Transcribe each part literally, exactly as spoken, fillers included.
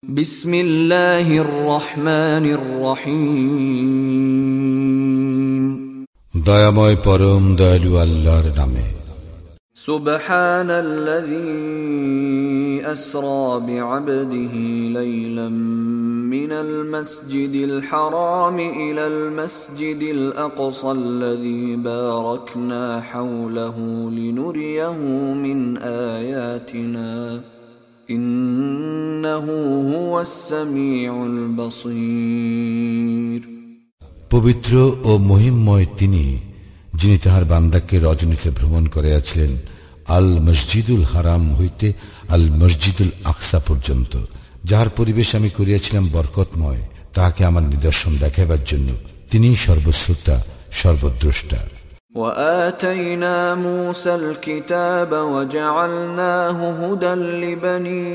বিসমিল্লাহির রহমানির রহিম। দয়াময় পরম দয়ালু আল্লাহর নামে। সুবহানাল্লাযী আসরা বিআবদিহি লাইলাম মিনাল মাসজিদিল হারাম ইলাল মাসজিদিল আকসাল্লাযী বারাকনা হাওলাহু লিনুরিয়াহু মিন আয়াতিনা ইন্নাহু হুয়াস সামিউল বাসীর। পবিত্র ও মহিমময় তিনি, যিনি তাহার বান্দাকে রজনীতে ভ্রমণ করিয়াছিলেন আল মসজিদুল হারাম হইতে আল মসজিদুল আকসা পর্যন্ত, যাহার পরিবেশ আমি করিয়াছিলাম বরকতময়, তাহাকে আমার নিদর্শন দেখাইবার জন্য। তিনিই সর্বশ্রোতা, সর্বদ্রষ্টা। وآتينا موسى الكتاب وجعلناه هدى لبني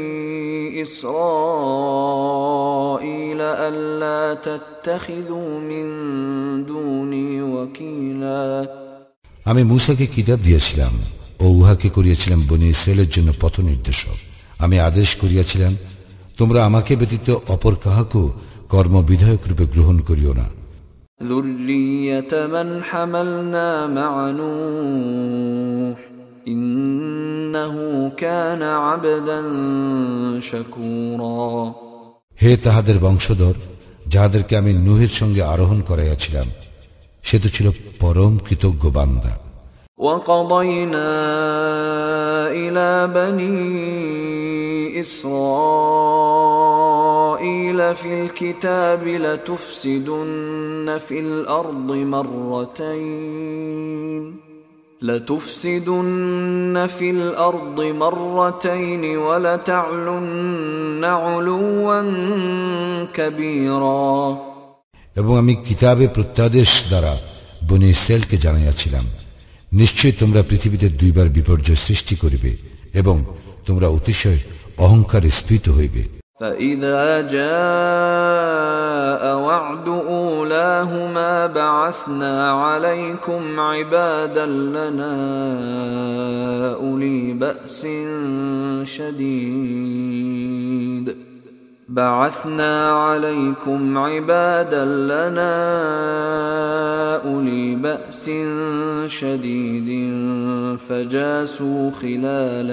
إسرائيل ألا تتخذوا من دوني وكيلا। আমি মূসাকে কিতাব দিয়েছিলাম ও উহাকে করিয়াছিলাম বনী ইসরায়েলের জন্য পথ নির্দেশক। আমি আদেশ করিয়াছিলাম, তোমরা আমাকে ব্যতীত অপর কাহাকে কর্মবিধায়ক রূপে গ্রহণ করিও না। ذُرِّيَّةَ مَنْ حَمَلْنَا مَعَ نُوحٍ إِنَّهُ كَانَ عَبْدًا شَكُورًا। হে তাহাদের বংশধর, যাহাদেরকে আমি নূহের সঙ্গে আরোহণ করাইয়াছিলাম, সে তো ছিল পরম কৃতজ্ঞ বান্দা। وَقَضَيْنَا إِلَى بَنِي إِسْرَائِيلَ فِي الْكِتَابِ لَتُفْسِدُنَّ فِي الْأَرْضِ مَرَّتَيْنِ لَتُفْسِدُنَّ فِي الْأَرْضِ مَرَّتَيْنِ وَلَتَعْلُنَّ عُلُوًّا كَبِيرًا। এবং আমি কিতাবে প্রত্যাদেশ দ্বারা বনী ইসরায়েলকে জানাইয়াছিলাম, নিশ্চয় তোমরা পৃথিবীতে দুইবার বিপর্যয় সৃষ্টি করিবে এবং তোমরা অতিশয় অহংকারে স্ফীত হইবে। فَإِذَا جَاءَ وَعْدُ أُولَاهُمَا بَعَثْنَا عَلَيْكُمْ عِبَادًا لَنَا أُولِي بَأْسٍ شَدِيدٍ بعثنا عليكم عبادا لنا أولي بأس شديد فجاسوا خلال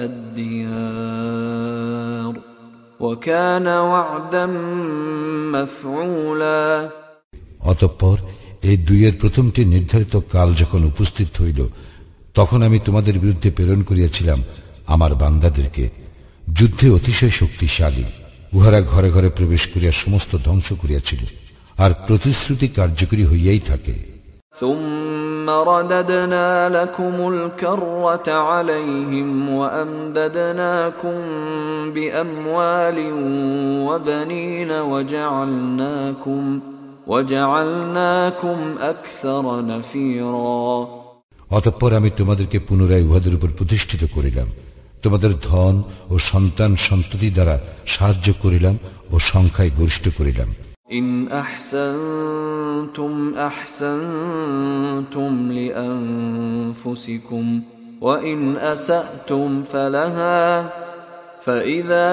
الديار وكان وعدا مفعولا। অতঃপর এই দুইয়ের প্রথমটি নির্ধারিত কাল যখন উপস্থিত হইল, তখন আমি তোমাদের বিরুদ্ধে প্রেরণ করিয়াছিলাম আমার বান্দাদেরকে, যুদ্ধে অতিশয় শক্তিশালী। উহারা ঘরে ঘরে প্রবেশ করিয়া সমস্ত ধ্বংস করিয়াছিল, আর প্রতিশ্রুতি কার্যকরী হইয়াই থাকে। ثم رددنا لكم الكرة عليهم وأمددناكم بأموال وبنين وجعلناكم وجعلناكم أكثر نفيرا। অতঃপর আমি তোমাদেরকে পুনরায় উহাদের উপর প্রতিষ্ঠিত করিলাম, তোমাদের ধন ও সন্তান সন্ততি দ্বারা সাহায্য করিলাম ও সংখ্যায় গরিষ্ঠ করিলাম। ইন আহসানতুম আহসানতুম লিআনফুসিকুম ওয়া ইন আসাতুম ফালাহা فإذا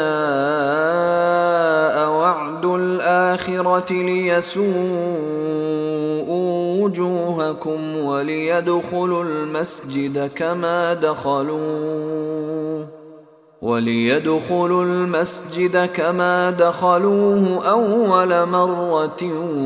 جاء وعد الآخرة ليسوءوا وجوهكم وليدخلوا المسجد كما دخلوه وليدخلوا المسجد كما دخلوه أول مرة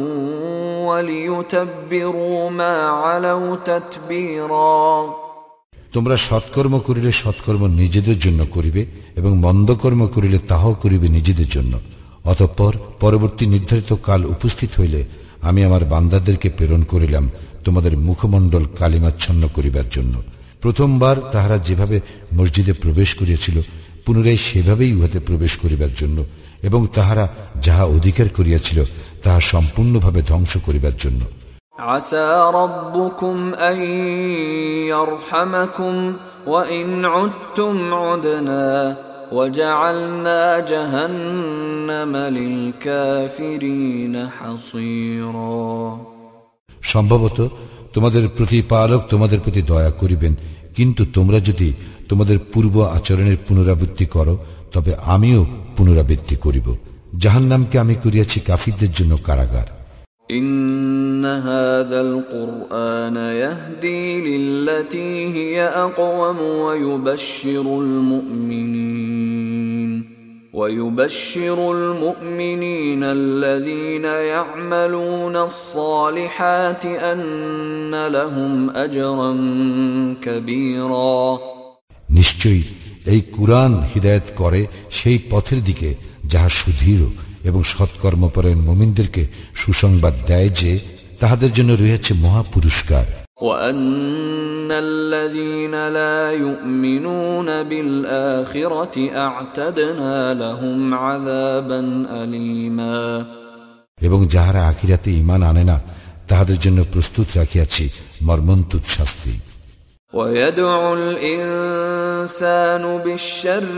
وليتبروا ما علوا تتبيرا। তোমরা সৎকর্ম করিলে সৎকর্ম নিজেদের জন্য করিবে এবং মন্দ কর্ম করিলে তাহাও করিবে নিজেদের জন্য। অতঃপর পরবর্তী নির্ধারিত কাল উপস্থিত হইলে আমি আমার বান্দাদেরকে প্রেরণ করিলাম তোমাদের মুখমণ্ডল কালিমাচ্ছন্ন করিবার জন্য। প্রথমবার তাহারা যেভাবে মসজিদে প্রবেশ করিয়াছিল, পুনরায় সেভাবেই উহাতে প্রবেশ করিবার জন্য, এবং তাহারা যাহা অধিকার করিয়াছিল তাহা সম্পূর্ণভাবে ধ্বংস করিবার জন্য। عسى ربكم أن يرحمكم وإن عدتم عدنا وجعلنا جهنم للكافرين حصيرا। সম্ভবত তোমাদের প্রতিপালক তোমাদের প্রতি দয়া করিবেন, কিন্তু তোমরা যদি তোমাদের পূর্ব আচরণের পুনরাবৃত্তি করো, তবে আমিও পুনরাবৃত্তি করিব। জাহান্নামকে আমি করিয়াছি কাফিরদের জন্য কারাগার। إن هذا القرآن يهدي للتي هي أقوم ويبشر المؤمنين ويبشر المؤمنين الذين يعملون الصالحات أن لهم أجرا كبيرا নিশ্চয়ই এই কুরআন হিদায়াত করে সেই পথের দিকে যাহা সুদৃঢ় এবং সৎকর্মপরায়ণ মুমিনদেরকে সুসংবাদ দেয় যে তাহাদের জন্য রয়েছে মহা পুরস্কার। وأن الذين لا يؤمنون بالآخرة أعتدنا لهم عذابا أليما এবং যাহারা আখিরাতে ঈমান আনে না তাহাদের জন্য প্রস্তুত রাখিয়াছি মর্মন্তুদ শাস্তি। ويدعو الإنسان بالشر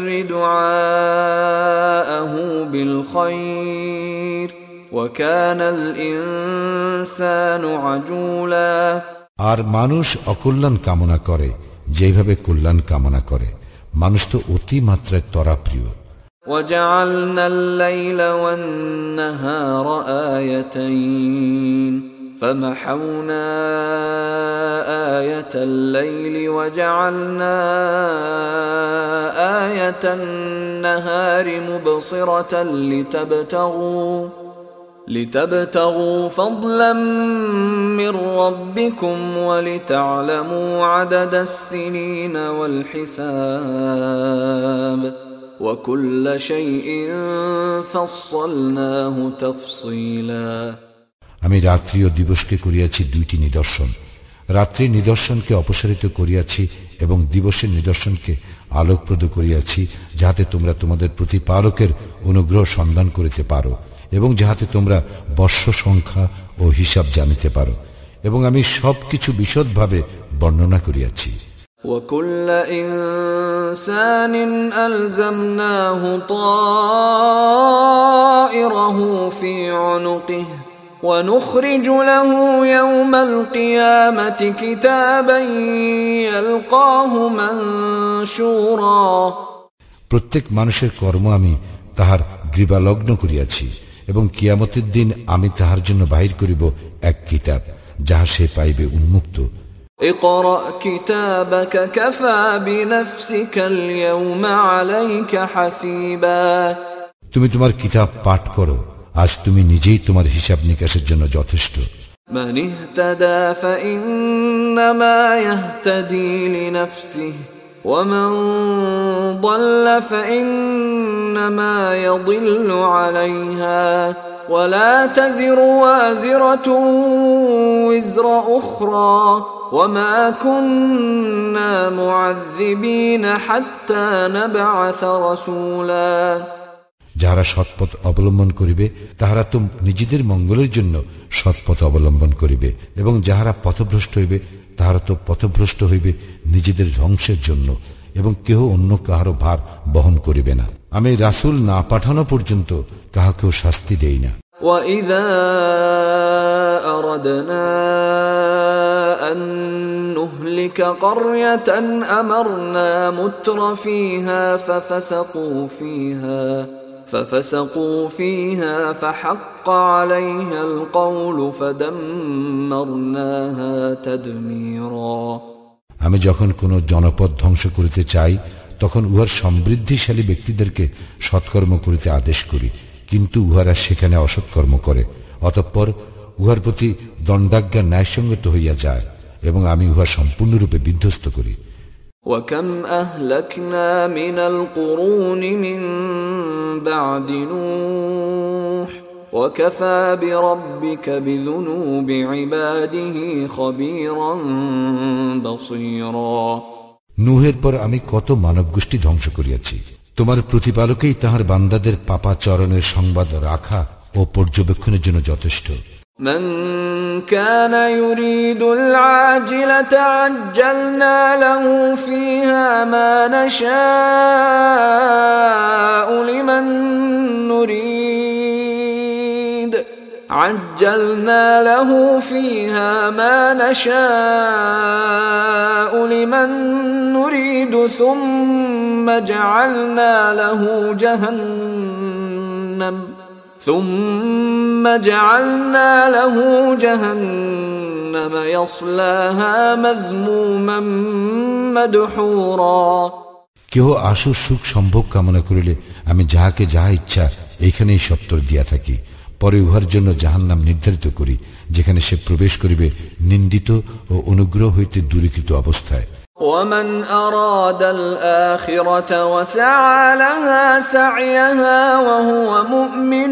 دعاءه بالخير وكان الإنسان عجولا আর মানুষ অকল্যাণ কামনা করে যেভাবে কল্যাণ কামনা করে, মানুষ তো অতি মাত্রায় তরাপ্রিয়। وجعلنا الليل والنهار آيتين فمحونا آية الليل وجعلنا آية النهار مبصرة لتبتغوا لتبتغوا فضلا من ربكم ولتعلموا عدد السنين والحساب وكل شيء فصلناه تفصيلا আমি রাত্রি ও দিবসকে করিয়াছি দুইটি নিদর্শন, রাত্রির নিদর্শনকে অপসারিত করিয়াছি এবং দিবসের নিদর্শনকে আলোকপ্রদ করিয়াছি, যাহাতে তোমরা তোমাদের প্রতিপালকের অনুগ্রহ সন্ধান করিতে পারো এবং যাহাতে তোমরা বর্ষ সংখ্যা ও হিসাব জানিতে পারো, এবং আমি সবকিছু বিশদভাবে বর্ণনা করিয়াছি। وكل إنسان ألزمناه طائره في عنقه ونخرج له يوم القيامة كتابا يلقاه منشورا প্রত্যেক মানুষের কর্ম আমি তাহার গ্রীবালগ্ন করিয়াছি এবং কিয়ামতের দিন আমি তাহার জন্য বাহির করিব এক কিতাব, যাহা সে পাইবে উন্মুক্ত। اقرأ كتابك كفى بنفسك اليوم عليك حسيبا তুমি তোমার কিতাব পাঠ করো, আজ তুমি নিজেই তোমার হিসাব নিকাশের জন্য যথেষ্ট। من اهتدى فإنما يهتدي لنفسه ومن ضل فإنما يضل عليها ولا تزر وازرة وزر أخرى وما كنا معذبين حتى نبعث رسولا যাহারা সৎপথ অবলম্বন করিবে তাহারা তো নিজেদের মঙ্গলের জন্য সৎপথ অবলম্বন করিবে, এবং যাহারা পথভ্রষ্ট হইবে তাহারা তো পথভ্রষ্ট হইবে নিজেদের ধ্বংসের জন্য, এবং কেহ অন্য কাহারও ভার বহন করিবে না। আমি রাসূল না পাঠানো পর্যন্ত কাহাকেও শাস্তি দেই না। وَإِذَا أَرَدْنَا أَن نُّهْلِكَ قَرْيَةً أَمَرْنَا مُتْرَ فِيهَا فَفَسَقُوا فِيهَا فَفَسَقُوا فِيهَا فَحَقَّ عَلَيْهَا الْقَوْلُ فَدَمَّرْنَاهَا تَدْمِيرًا আমি যখন কোন জনপদ ধ্বংস করিতে চাই তখন উহার সমৃদ্ধিশালী ব্যক্তিদেরকে সৎকর্ম করিতে আদেশ করি, কিন্তু উহারা সেখানে অসৎকর্ম করে, অতঃপর উহার প্রতি দণ্ডাজ্ঞা ন্যায়সঙ্গত হইয়া যায় এবং আমি উহা সম্পূর্ণরূপে বিধ্বস্ত করি। وَكَمْ أَهْلَكْنَا مِنَ الْقُرُونِ مِنْ بَعْدِ نُوحٍ وَكَفَى بِرَبِّكَ بِذُنُوبِ عِبَادِهِ خَبِيرًا بَصِيرًا নূহের পর আমি কত মানব গোষ্ঠী ধ্বংস করিয়াছি, তোমার প্রতিপালকেই তাহার বান্দাদের পাপাচরণের সংবাদ রাখা ও পর্যবেক্ষণের জন্য যথেষ্ট। من كان يريد العاجلة عجلنا له فيها ما نشاء لمن نريد عجلنا له فيها ما نشاء لمن نريد ثم جعلنا له جهنم جهنم ثم جعلنا له جهنم يصلاها مذموما مدحورا কেহ আশু সুখ সম্ভোগ কামনা করিলে আমি যাহাকে যাহা ইচ্ছা এইখানেই সত্তর দিয়া থাকি, পরে উহার জন্য জাহান্নাম নির্ধারিত করি, যেখানে সে প্রবেশ করিবে নিন্দিত ও অনুগ্রহ হইতে দূরীকৃত অবস্থায়। ومن أراد الآخرة وسعى لها سعيها وهو مؤمن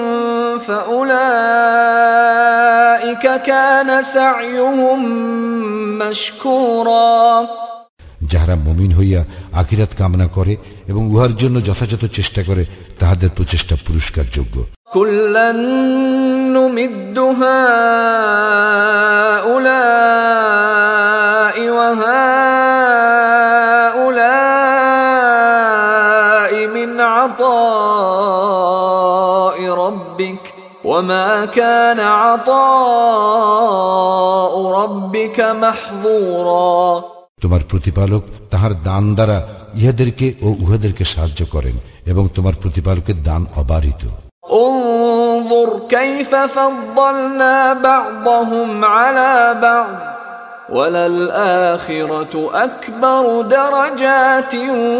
فأولئك كان سعيهم مشكورا যাহারা মুমিন হইয়া আখিরাত কামনা করে এবং উহার জন্য যথাযথ চেষ্টা করে, তাহাদের প্রচেষ্টা পুরস্কার যোগ্য। কুল্লান নুমিদ্দু হাউলাই ওয়া হাউলাই মিন আতাই রাব্বিক ওয়া মা কানা আতাউ রাব্বিকা মাহযুরা। তোমার প্রতিপালক তাহার দান দ্বারা ইহাদেরকে ও উহাদেরকে সাহায্য করেন এবং তোমার প্রতিপালকের দান অবারিত। انظر كيف فضلنا بعضهم على بعض وللآخرة أكبر درجات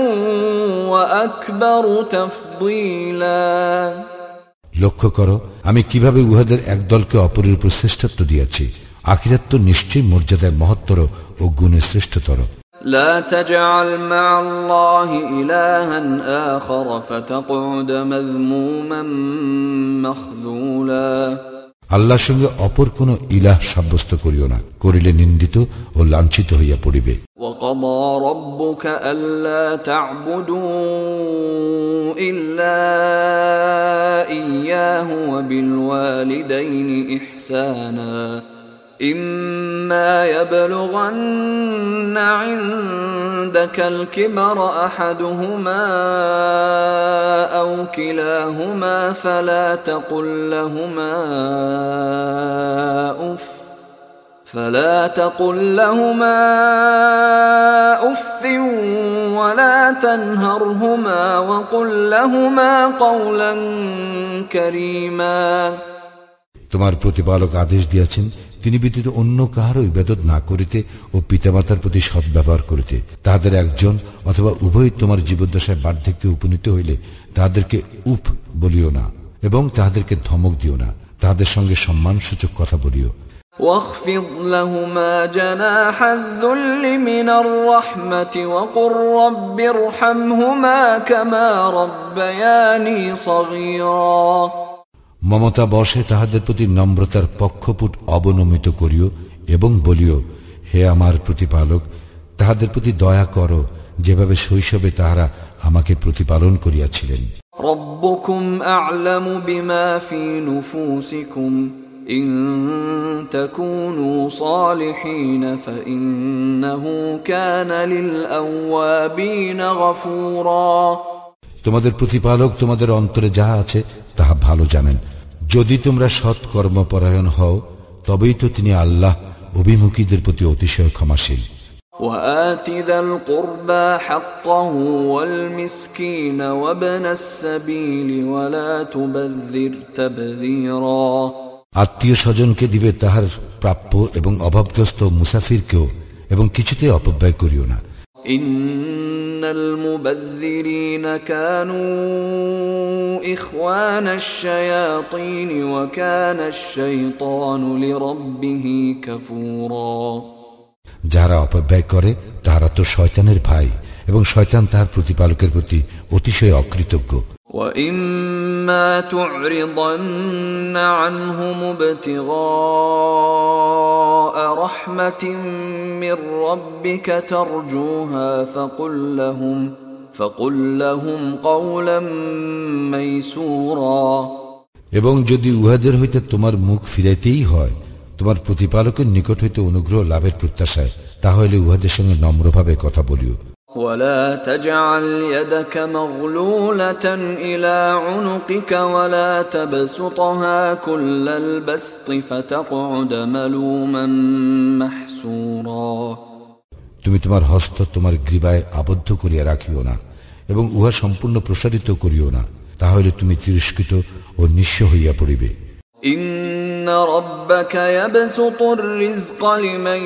وأكبر تفضيلا। লক্ষ্য করো আমি কিভাবে উহাদের এক দলকে অপরের উপর শ্রেষ্ঠত্ব দিয়েছি। আখিরাত তো নিশ্চয়ই মর্যাদায় মহত্তর ও গুণে শ্রেষ্ঠতর। لا تجعل مع الله إلها آخر فتقعد مذموما مخذولا। আল্লাহর সঙ্গে অপর কোন ইলাহ সাব্যস্ত করিও না, করিলে নিন্দিত ও লাঞ্ছিত হইয়া পড়িবে। وقضى ربك ألا تعبدوا إلا إياه وبالوالدين إحسانا إما يبلغن عندك الكبر أحدهما أو كلاهما فلا تقل لهما أف فلا تقل لهما أف ولا تنهرهما وقل لهما قولا كريما। তোমার প্রতিপালক আদেশ দিয়েছেন তিনি ব্যতীত অন্য কাহারও ইবাদত না করিতে ও পিতামাতার প্রতি সদ্ব্যবহার করিতে। তাহাদের একজন অথবা উভয় তোমার জীবদ্দশায় বার্ধক্যে উপনীত হইলে তাহাদেরকে উফ বলিও না এবং তাহাদেরকে ধমক দিও না, তাহাদের সঙ্গে সম্মানসূচক কথা বলিও। واخفض لهما جناح الذل من الرحمة وقل رب ارحمهما كما ربياني صغيرا। মমতা বশে তাহাদের প্রতি নম্রতার পক্ষপুট অবনমিত করিও এবং বলিও, হে আমার প্রতিপালক, তাহাদের প্রতি দয়া করো যেভাবে শৈশবে তাহারা আমাকে প্রতিপালন করিয়াছিলেন। রব্বুকুম আ'লামু বিমা ফি নুফুসিকুম ইন তাকুনু সালিহিন ফাইন্নাহু কানা লিল আওয়াবিন গফুরা। তোমাদের প্রতিপালক তোমাদের অন্তরে যাহা আছে তাহা ভালো জানেন। যদি তোমরা সৎ কর্মপরায়ণ হও তবেই তো তিনি আল্লাহ অভিমুখীদের প্রতি অতিশয় ক্ষমাশীল। وآت ذا القربى حقه والمسكين وابن السبيل ولا تبذر تبذيرا। আত্মীয় স্বজনকে দিবে তাহার প্রাপ্য এবং অভাবগ্রস্ত মুসাফিরকেও, এবং কিছুতে অপব্যয় করিও না। ইন্নাল মুবাযযিরিনা কানু ইখওয়ানাশ শায়াতিন ওয়া কানাশ শাইতানু লিরাব্বিহি কাফুরা। যারা অপব্যয় করে তারা তো শয়তানের ভাই এবং শয়তান তার প্রতিপালকের প্রতি অতিশয় অকৃতজ্ঞ। وَإِمَّا تُعْرِضَنَّ عَنْهُمُ ابْتِغَاءَ رَحْمَةٍ مِّن رَّبِّكَ تَرْجُوهَا فَقُل لَّهُمْ فَقُل لَّهُمْ قَوْلًا مَّيْسُورًا। এবং যদি উহাদের হইতে তোমার মুখ ফিরাইতেই হয় তোমার প্রতিপালকের নিকট হইতে অনুগ্রহ লাভের প্রত্যাশায়, তাহলে উহাদের সঙ্গে নম্রভাবে কথা বলিও। ولا تجعل يدك مغلولة إلى عنقك ولا تبسطها كل البسط فتقعد ملوما محسورا। তুমি তোমার হস্ত তোমার গ্রীবায় আবদ্ধ করিয়া রাখিও না এবং উহা সম্পূর্ণ প্রসারিত করিও না, তাহলে তুমি তিরস্কৃত ও নিঃস্ব হইয়া পড়িবে। ইন্না রাব্বাকা ইয়াবসুতুর রিজকা লিমান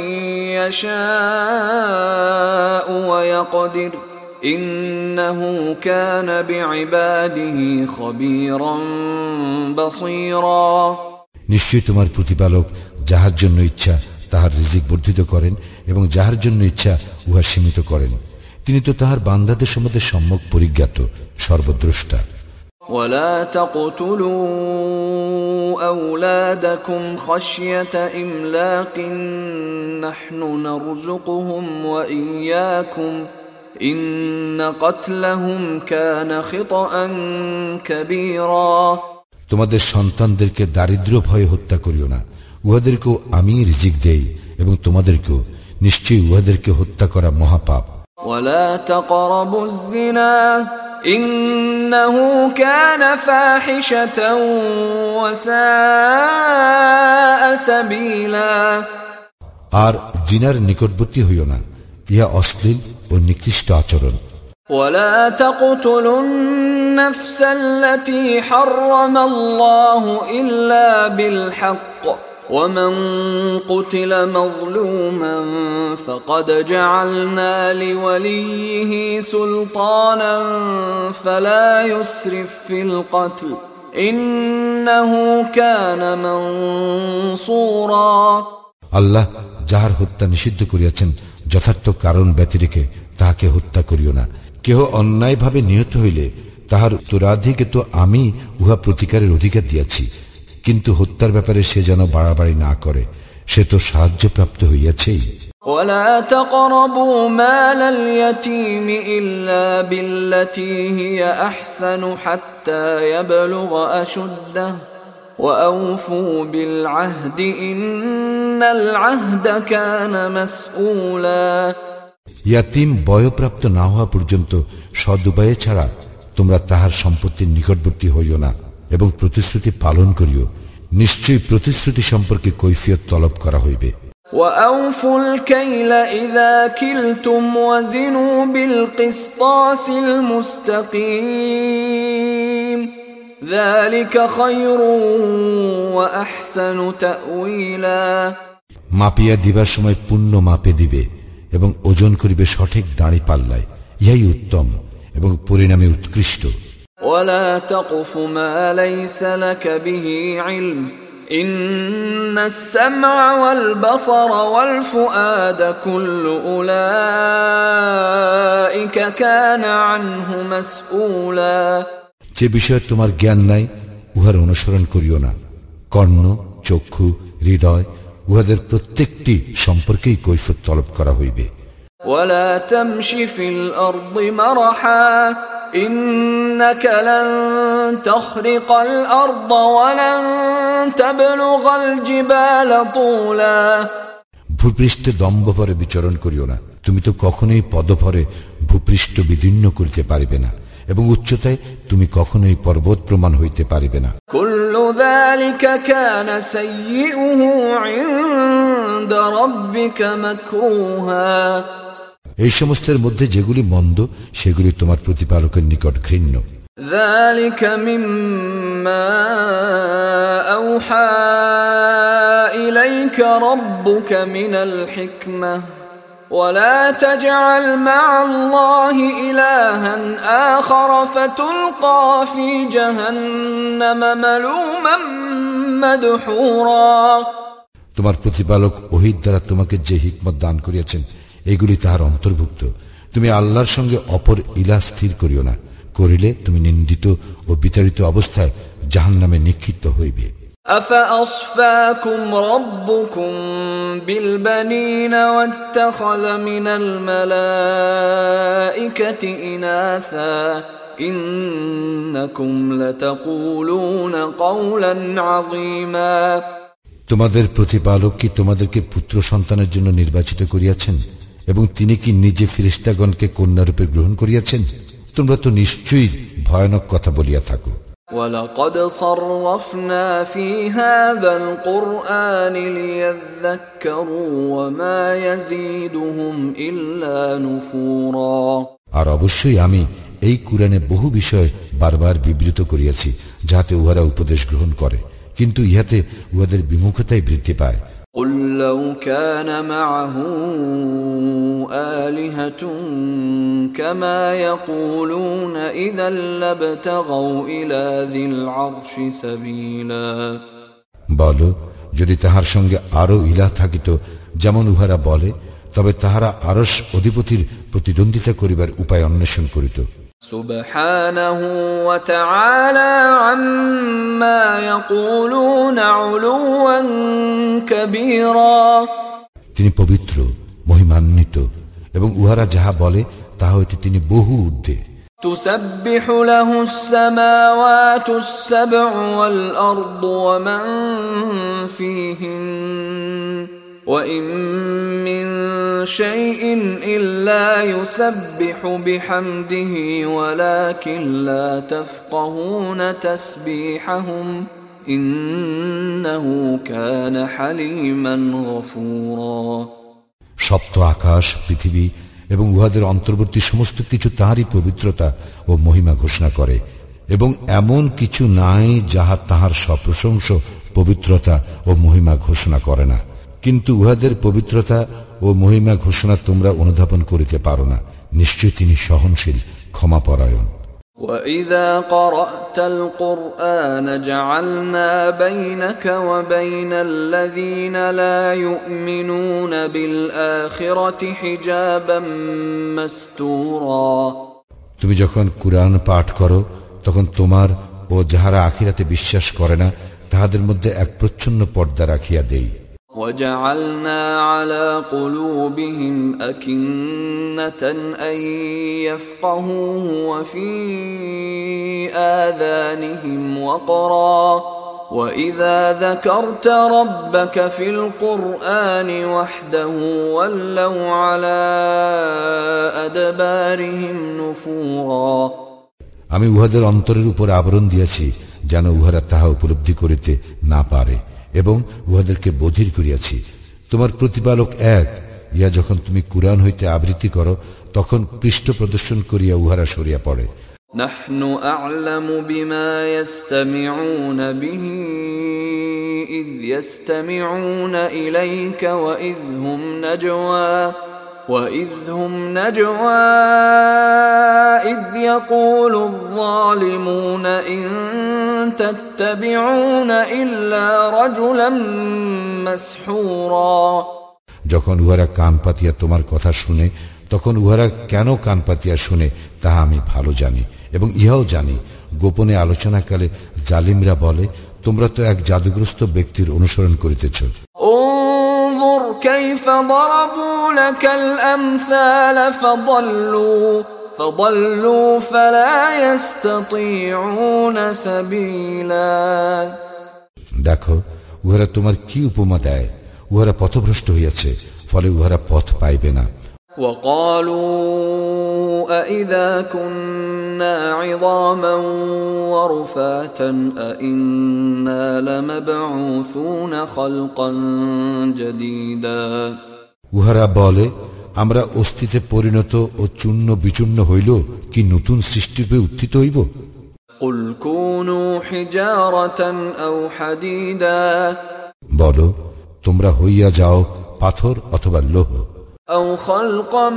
ইয়াশাউ ওয়া ইয়াকদির ইন্নাহু কানা বিইবাদিহি খাবীরান বাসীরা। নিশ্চয়ই তোমার প্রতিপালক যাহার জন্য ইচ্ছা তাহার রিজিক বর্ধিত করেন এবং যাহার জন্য ইচ্ছা উহা সীমিত করেন। তিনি তো তাহার বান্দাদের সম্বন্ধে সম্যক পরিজ্ঞাত, সর্বদ্রষ্টা। ولا تقتلوا أولادكم خشية إملاق نحن نرزقهم وإياكم إن قتلهم كان خطأ كبيرا। তোমাদের সন্তানদেরকে দারিদ্র ভয়ে হত্যা করিও না, উহাদেরকেও আমি রিজিক দেই এবং তোমাদেরকেও, নিশ্চয়ই উহাদেরকে হত্যা করা মহাপাপ। ولا تقربوا الزنا إنه كان فاحشة وساء سبيلا। আর জিনার নিকটবর্তী হইও না, ইহা অশ্লীল ও নিকৃষ্ট আচরণ। ولا تقتلوا النفس التي حرم الله إلا بالحق ومن قتل مظلوما فقد جعلنا لوليه سلطانا فلا يسرف في القتل إنه كان منصورا। আল্লাহ যাহার হত্যা নিষিদ্ধ করিয়াছেন যথার্থ কারণ ব্যতিরেকে তাহাকে হত্যা করিও না। কেহ অন্যায়ভাবে নিহত হইলে তাহার উত্তরাধিকে তো আমি উহা প্রতিকারের অধিকার দিয়াছি, কিন্তু হত্যার ব্যাপারে সে যেন বাড়াবাড়ি না করে, সে তো সাহায্যপ্রাপ্ত হইয়াছেই। ولا تقربوا مال اليتيم إلا بالتي هي أحسن حتى يبلغ أشده وأوفوا بالعهد إن العهد كان مسؤولا। ইয়াতিম বয়প্রাপ্ত না হওয়া পর্যন্ত সদুপায়ে ছাড়া তোমরা তাহার সম্পত্তির নিকটবর্তী হইও না এবং প্রতিশ্রুতি পালন করিও, নিশ্চয়ই প্রতিশ্রুতি সম্পর্কে কৈফিয়ত তলব করা হইবে। وأوفوا الكيل إذا كلتم وزنوا بالقسطاس المستقيم ذلك خير وأحسن تأويلا। মাপিয়া দিবার সময় পূর্ণ মাপে দিবে এবং ওজন করিবে সঠিক দাঁড়ি পাল্লায়, ইহাই উত্তম এবং পরিণামে উৎকৃষ্ট। ولا تقف ما ليس لك به علم إن السمع والبصر والفؤاد كل أولئك كان عنه مسؤولا। যে বিষয়ে তোমার জ্ঞান নাই উহার অনুসরণ করিও না। কর্ণ, চক্ষু, হৃদয় উহাদের প্রত্যেকটি সম্পর্কেই কৈফিয়ত তলব করা হইবে। ولا تمش في الأرض مرحا إنك لن تخرق الأرض ولن تبلغ الجبال طولا। ভূপৃষ্ঠে দম্ভভরে বিচরণ করিও না, তুমি তো কখনোই পদভরে ভূপৃষ্ঠ বিদীর্ণ করিতে পারিবে না এবং উচ্চতায় তুমি কখনোই পর্বত প্রমাণ হইতে পারিবে না। كل ذلك كان سيئه عند ربك مكروها। এই সমস্তের মধ্যে যেগুলি মন্দ সেগুলি তোমার প্রতিপালকের নিকট ঘৃণ্য। ذلك مما أوحى إليك ربك من الحكمة ولا تجعل مع الله إلها آخر فتلقى في جهنم ملوما مدحورا। তোমার প্রতিপালক ওহীর দ্বারা তোমাকে যে হিকমত দান করিয়াছেন এগুলি তাহার অন্তর্ভুক্ত। তুমি আল্লাহর সঙ্গে অপর ইলাহ স্থির করিও না, করিলে তুমি নিন্দিত ও বিতাড়িত অবস্থায় জাহান্নামে নিক্ষিপ্ত হইবে। أفأصفاكم ربكم بالبنين واتخذ من الملائكة إناثا إنكم لتقولون قولا عظيما। তোমাদের প্রতিপালক কি তোমাদেরকে পুত্র সন্তানের জন্য নির্বাচিত করিয়াছেন এবং তিনি কি নিজে ফেরেশতাগণকে কন্যারূপে গ্রহণ করিয়াছেন? তোমরা তো নিশ্চয়ই ভয়ানক কথা বলিয়া থাকো। وَلَقَدْ صَرَّفْنَا فِي هَذَا الْقُرْآنِ لِيَذَّكَّرُوا وَمَا يَزِيدُهُمْ إِلَّا نُفُورًا। আর অবশ্যই আমি এই কুরআনে বহু বিষয় বারবার বিবৃত করিয়াছি যাতে উহারা উপদেশ গ্রহণ করে, কিন্তু ইহাতে উহাদের বিমুখতাই বৃদ্ধি পায়। قُلْ لَوْ كَانَ مَعَهُ آلِهَةٌ كَمَا يَقُولُونَ إِذًا لَابْتَغَوْا إِلَى ذِي الْعَرْشِ سَبِيلًا। বলো, যদি তাহার সঙ্গে আরো ইলাহ থাকিত যেমন উহারা বলে, তবে তাহারা আরশ অধিপতির প্রতিদ্বন্দ্বিতা করিবার উপায় অন্বেষণ করিত। সুবহানাহু ওয়া তাআলা আম্মা ইয়াকুলুনা উলুওয়ান কাবীরা। তিনি পবিত্র, মহিমান্বিত, এবং উহারা যাহা বলে তাহা হইতে তিনি বহু ঊর্ধ্বে। তুসাব্বিহু লাহুস সামাওয়াতুস সাব'উ ওয়াল আরদু ওয়া মান ফীহিন وَإِن مِّن شَيْءٍ إِلَّا يُسَبِّحُ بِحَمْدِهِ وَلَكِن لَّا تَفْقَهُونَ تَسْبِيحَهُمْ إِنَّهُ كَانَ حَلِيمًا غَفُورًا। সপ্ত আকাশ, পৃথিবী এবং উহাদের অন্তর্বর্তী সমস্ত কিছু তাহারই পবিত্রতা ও মহিমা ঘোষণা করে, এবং এমন কিছু নাই যাহা তাহার সপ্রশংস পবিত্রতা ও মহিমা ঘোষণা করে না। কিন্তু উহাদের পবিত্রতা ও মহিমা ঘোষণা তোমরা অনুধাবন করিতে পারো না। নিশ্চয় তিনি সহনশীল, ক্ষমাপরায়ণ। وَإِذَا قَرَأْتَ الْقُرْآنَ جَعَلْنَا بَيْنَكَ وَبَيْنَ الَّذِينَ لَا يُؤْمِنُونَ بِالْآخِرَةِ حِجَابًا مَسْتُورًا। তুমি যখন কুরআন পাঠ করো, তখন তোমার ও যাহারা আখিরাতে বিশ্বাস করে না তাহাদের মধ্যে এক প্রচ্ছন্ন পর্দা রাখিয়া দেই। وَجَعَلْنَا عَلَى قُلُوبِهِمْ أَكِنَّةً أَن يَفْقَهُوهُ وَفِي آذَانِهِمْ وَقْرًا وَإِذَا ذَكَرْتَ رَبَّكَ فِي الْقُرْآنِ وَحْدَهُ وَلَّوْا عَلَى أَدْبَارِهِمْ نُفُورًا। আমি উহাদের অন্তরের উপর আবরণ দিয়েছি যেন উহারা তাহা উপলব্ধি করিতে না পারে, এবং উহাদেরকে বধির করিয়াছি। তোমার প্রতিপালক এক। ইয়া যখন তুমি কুরআন হইতে আবৃত্তি করো, তখন পৃষ্ঠ প্রদর্শন করিয়া উহারা সরিয়া পড়ে। নাহনু আ'লামু বিমা ইয়াসতামিউনা বিহি ইয ইয়াসতামিউনা ইলাইকা ওয়া ইয হুম নাজওয়া وَإِذْ هُمْ نَجْوَى إِذْ يَقُولُ الظَّالِمُونَ إِن تَتَّبِعُونَ إِلَّا رَجُلًا مَسْحُورًا। যখন উহারা কান পাতিয়া তোমার কথা শুনে, তখন উহারা কেন কান পাতিয়া শুনে তাহা আমি ভালো জানি, এবং ইহাও জানি গোপনে আলোচনাকালে জালিমরা বলে, তোমরা তো এক জাদুগ্রস্ত ব্যক্তির অনুসরণ করিতেছ। انظر كيف ضربوا لك الأمثال فضلوا فضلوا فلا يستطيعون سبيلا। দেখো উহারা তোমার কি উপমা দেয়, উহারা পথভ্রষ্ট হইয়াছে, ফলে উহারা পথ পাইবে না। وقالوا أإذا كنا عظاما ورفاتا أإنا لمبعوثون خلقا جديدا। উহারা বলে, আমরা অস্থিতে পরিণত ও চূর্ণ বিচূর্ণ হইল কি নতুন সৃষ্টিরূপে উত্থিত হইব? قل كونوا حجارة أو حديدا। বলো, তোমরা হইয়া যাও পাথর অথবা লোহ। أو خلقا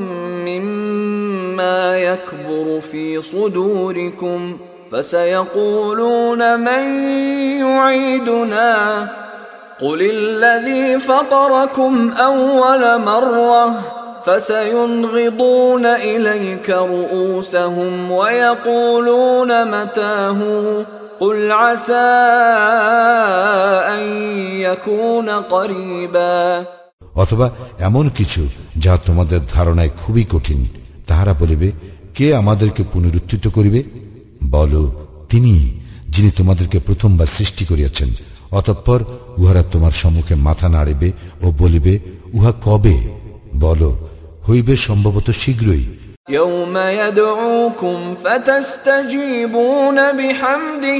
مما يكبر في صدوركم فسيقولون من يعيدنا قل الذي فطركم أول مرة فسينغضون إليك رؤوسهم ويقولون متاه قل عسى أن يكون قريبا। অথবা এমন কিছু যা তোমাদের ধারণায় খুবই কঠিন, তাহারা বলিবে, কে আমাদেরকে পুনরুত্থিত করিবে? বলো, তিনি যিনি তোমাদেরকে প্রথমবার সৃষ্টি করিয়াছেন। অতঃপর উহারা তোমার সম্মুখে মাথা নাড়িবে ও বলিবে, উহা কবে? বলো, হইবে সম্ভবত শীঘ্রই। يوم يدعوكم فتستجيبون بحمده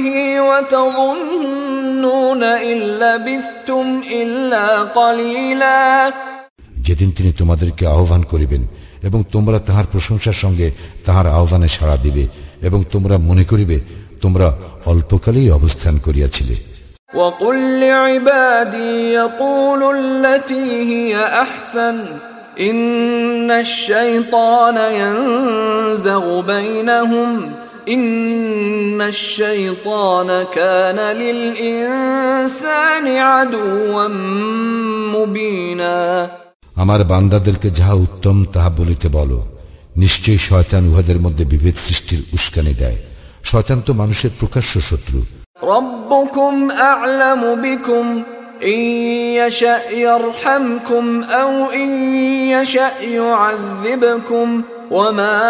وتظنون إن لبثتم إلا قليلا। যেদিন তিনি তোমাদেরকে আহ্বান করিবেন এবং তোমরা তাহার প্রশংসার সঙ্গে তাহার আহ্বানে সাড়া দিবে এবং তোমরা মনে করিবে তোমরা অল্পকালেই অবস্থান করিয়াছিলে। وَقُلْ لِعِبَادِي يَقُولُوا الَّتِي هِيَ أَحْسَنُ إِنَّ الشَّيْطَانَ يَنزَغُ بَيْنَهُمْ إِنَّ الشَّيْطَانَ كَانَ لِلْإِنسَانِ عَدُوًّا مُبِينًا। আমার বান্দাদেরকে যাহা উত্তম তাহা বলিতে বলো, নিশ্চয়ই শয়তান উহাদের মধ্যে বিভেদ সৃষ্টির উস্কানি দেয়। শয়তান তো মানুষের প্রকাশ্য শত্রু। ربكم أعلم بكم إن يشأ يرحمكم أو إن يشأ يعذبكم وما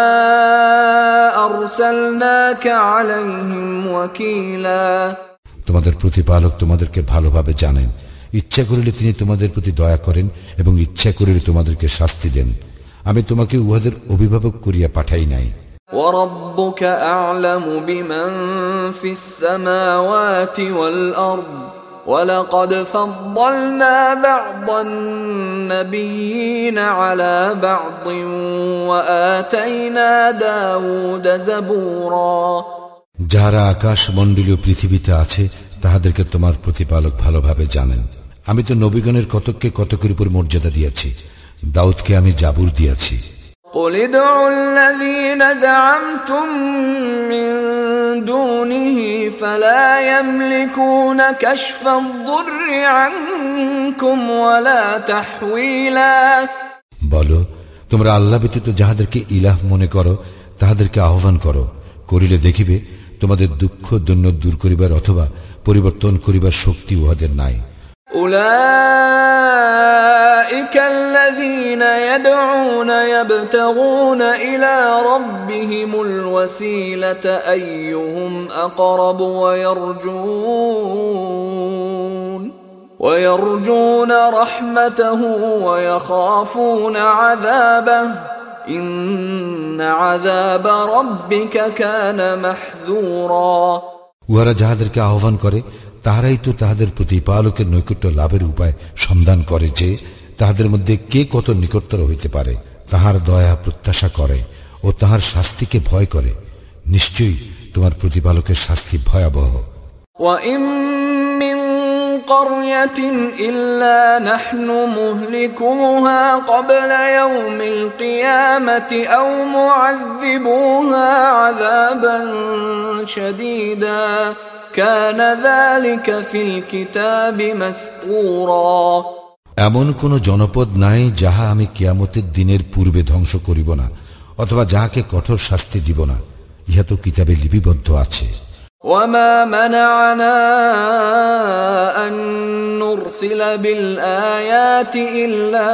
أرسلناك عليهم وكيلا। তোমাদের প্রতিপালক তোমাদেরকে ভালোভাবে জানেন। ইচ্ছা করিলে তিনি তোমাদের প্রতি দয়া করেন এবং ইচ্ছা করিলে তোমাদেরকে শাস্তি দেন। আমি তোমাকে উহাদের অভিভাবক করিয়া পাঠাই নাই। وَرَبُّكَ أَعْلَمُ بِمَنْ فِي السَّمَاوَاتِ وَالْأَرْضِ وَلَقَدْ فَضَّلْنَا بَعْضَ النَّبِيِّينَ عَلَى بَعْضٍ وَآتَيْنَا دَاوُودَ زَبُورًا। যাহারা আকাশ মণ্ডলীয় পৃথিবীতে আছে তাহাদেরকে তোমার প্রতিপালক ভালোভাবে জানেন। আমি তো নবীগণের কতককে কতকের উপর মর্যাদা দিয়াছি, দাউদকে আমি জাবুর দিয়াছি। قُلِ ادْعُوا الَّذِينَ زَعَمْتُم مِّن دُونِهِ فَلَا يَمْلِكُونَ كَشْفَ الضُّرِّ عَنكُمْ وَلَا تَحْوِيلًا। বলো, তোমরা আল্লাহ ব্যতীত যাহাদেরকে ইলাহ মনে করো তাহাদেরকে আহ্বান করো, করিলে দেখিবে তোমাদের দুঃখ দৈন্য দূর করিবার অথবা পরিবর্তন করিবার শক্তি উহাদের নাই। أولئك الذين يدعون يبتغون إلى ربهم الوسيلة أيهم أقرب ويرجون ويرجون رحمته ويخافون عذابه إن عذاب ربك كان محذورا। উহারা যাহাদেরকে আহ্বান করে তাহারাই তো তাহাদের প্রতিপালকের নৈকট্য লাভের উপায় সন্ধান করে যে তাহাদের মধ্যে কে কত নিকটতর হইতে পারে, তাহার দয়া প্রত্যাশা করে ও তাহার শাস্তিকে ভয় করে। নিশ্চয়ই তোমার প্রতিপালকের শাস্তি ভয়াবহ। وَإِن مِّن قَرْيَةٍ إِلَّا نَحْنُ مُهْلِكُوهَا قَبْلَ يَوْمِ الْقِيَامَةِ أَوْ مُعَذِّبُوهَا عَذَابًا شَدِيدًا كَانَ ذَلِكَ فِي الْكِتَابِ مَسْطُورًا। এমন কোন জনপদ নাই যাহা আমি কিয়ামতের দিনের পূর্বে ধ্বংস করিব না অথবা যাহাকে কঠোর শাস্তি দিব না, ইহা তো কিতাবে লিপিবদ্ধ আছে। وَمَا مَنَعَنَا أَن نُّرْسِلَ بِالْآيَاتِ إِلَّا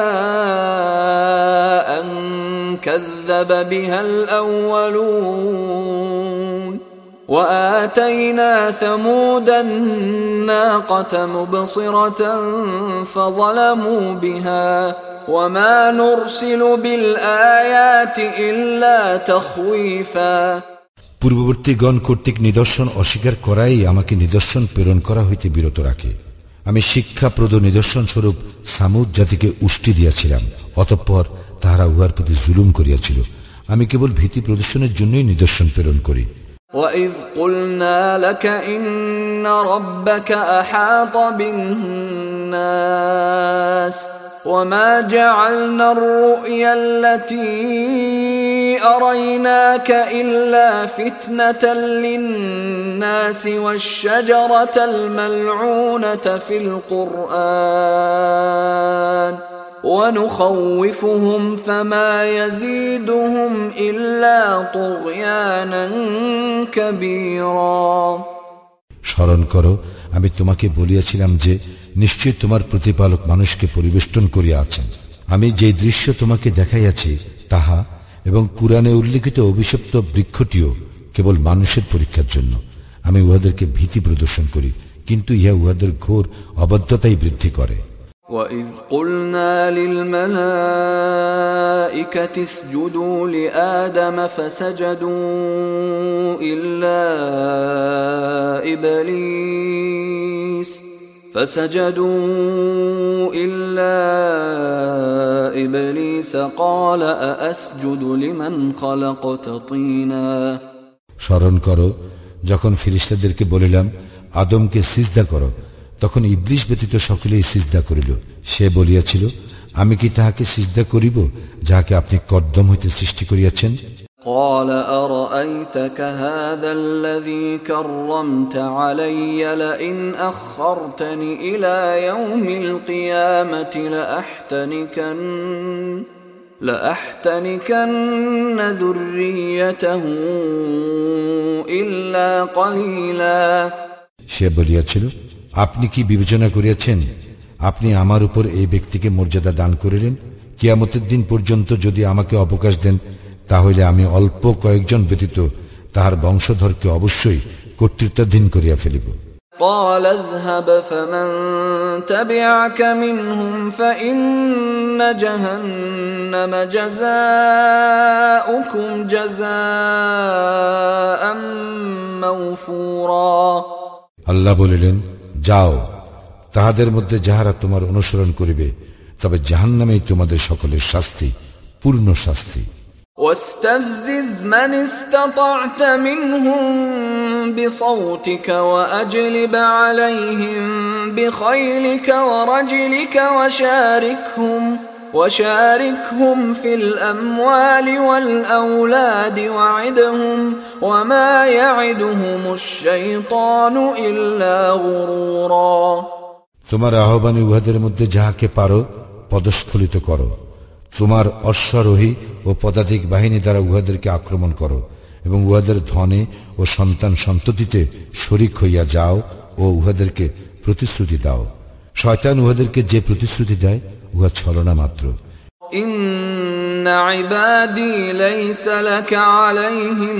أَن كَذَّبَ بِهَا الْأَوَّلُونَ وَآتَيْنَا ثَمُودَ النَّاقَةَ مُبْصِرَةً فَظَلَمُوا بِهَا وَمَا نُرْسِلُ بِالْآيَاتِ إِلَّا تَخْوِيفًا। পূর্ববর্তীগণ কর্তৃক নিদর্শন অস্বীকার করাই আমাকে নিদর্শন প্রেরণ করা হইতে বিরত রাখে। আমি শিক্ষাপ্রদ নিদর্শন স্বরূপ সামুদ জাতিকে উষ্টি দিয়াছিলাম, অতঃপর তাহারা উহার প্রতি জুলুম করিয়াছিল। আমি কেবল ভীতি প্রদর্শনের জন্যই নিদর্শন প্রেরণ করি। وَإِذْ قُلْنَا لَكَ إِنَّ رَبَّكَ أَحَاطَ بِالنَّاسِ وَمَا جَعَلْنَا الرُّؤْيَا الَّتِي أَرَيْنَاكَ إِلَّا فِتْنَةً لِلنَّاسِ وَالشَّجَرَةَ الْمَلْعُونَةَ فِي الْقُرْآنِ وَنُخَوِّفُهُمْ فَمَا يَزِيدُهُمْ إِلَّا طُغْيَانًا كَبِيرًا। স্মরণ করো, আমি তোমাকে বলিয়াছিলাম যে নিশ্চয় তোমার প্রতিপালক মানুষকে পরিবেষ্টন করিয়া আছেন। আমি যে দৃশ্য তোমাকে দেখাইয়াছি তাহা এবং কুরআনে উল্লেখিত অভিশপ্ত বৃক্ষটিও কেবল মানুষের পরীক্ষার জন্য। আমি উহাদেরকে ভীতি প্রদর্শন করি, কিন্তু ইহা উহাদের ঘোর অবাধ্যতাই বৃদ্ধি করে। وَإِذْ قُلْنَا لِلْمَلَائِكَةِ اسْجُدُوا لِآدَمَ فَسَجَدُوا إِلَّا إِبْلِيسَ فسجدوا إلا إبليس قال أأسجد لمن خلقت طينا স্মরণ করো যখন ফেরেশতাদেরকে বলিলাম আদমকে সিজদা করো, তখন ইবলিস ব্যতীত সকলেই সিজদা করিল। সে বলিয়াছিল, আমি কি তাহাকে সিজদা করিব যাহাকে আপনি কদ্দম হইতে সৃষ্টি করিয়াছেন? قال أرأيتك هذا الذي كرمت علي لئن أخرتني إلى يوم القيامة لأحتنكن لأحتنكن ذريته إلا قليلا সে বলিয়াছিল, আপনি কি বিবেচনা করিয়াছেন আপনি আমার উপর এই ব্যক্তিকে মর্যাদা দান করিলেন? কিয়ামতের দিন পর্যন্ত যদি আমাকে অবকাশ দেন, তাহলে আমি অল্প কয়েকজন ব্যতীত তাহার বংশধরকে অবশ্যই কর্তৃত্বাধীন করিয়া ফেলিব। قال اذهب فمن تبعك منهم فإن جهنم جزاؤكم جزاء موفورا আল্লাহ বলিলেন, যাও, তাহাদের মধ্যে যাহারা তোমার অনুসরণ করিবে তবে জাহান্নামেই তোমাদের সকলের শাস্তি, পূর্ণ শাস্তি। واستفزز من استطعت منهم بصوتك وأجلب عليهم بخيلك ورجلك وشاركهم وشاركهم في الأموال والأولاد وعدهم وما يعدهم الشيطان إلا غرورا তোমার আহ্বানে উহাদের মধ্যে যাহাকে পারো পদস্খলিত করো, তোমার অশ্বারোহী ও পদাতিক বাহিনী দ্বারা উহাদেরকে আক্রমণ করো এবং উহাদের ধনে ও সন্তান সন্ততিতে শরীক হইয়া যাও ও উহাদেরকে প্রতিশ্রুতি দাও। শয়তান উহাদেরকে যে প্রতিশ্রুতি দেয় উহা ছলনা মাত্র। ইন্না ইবাদি লাইসা লাকা আলাইহিম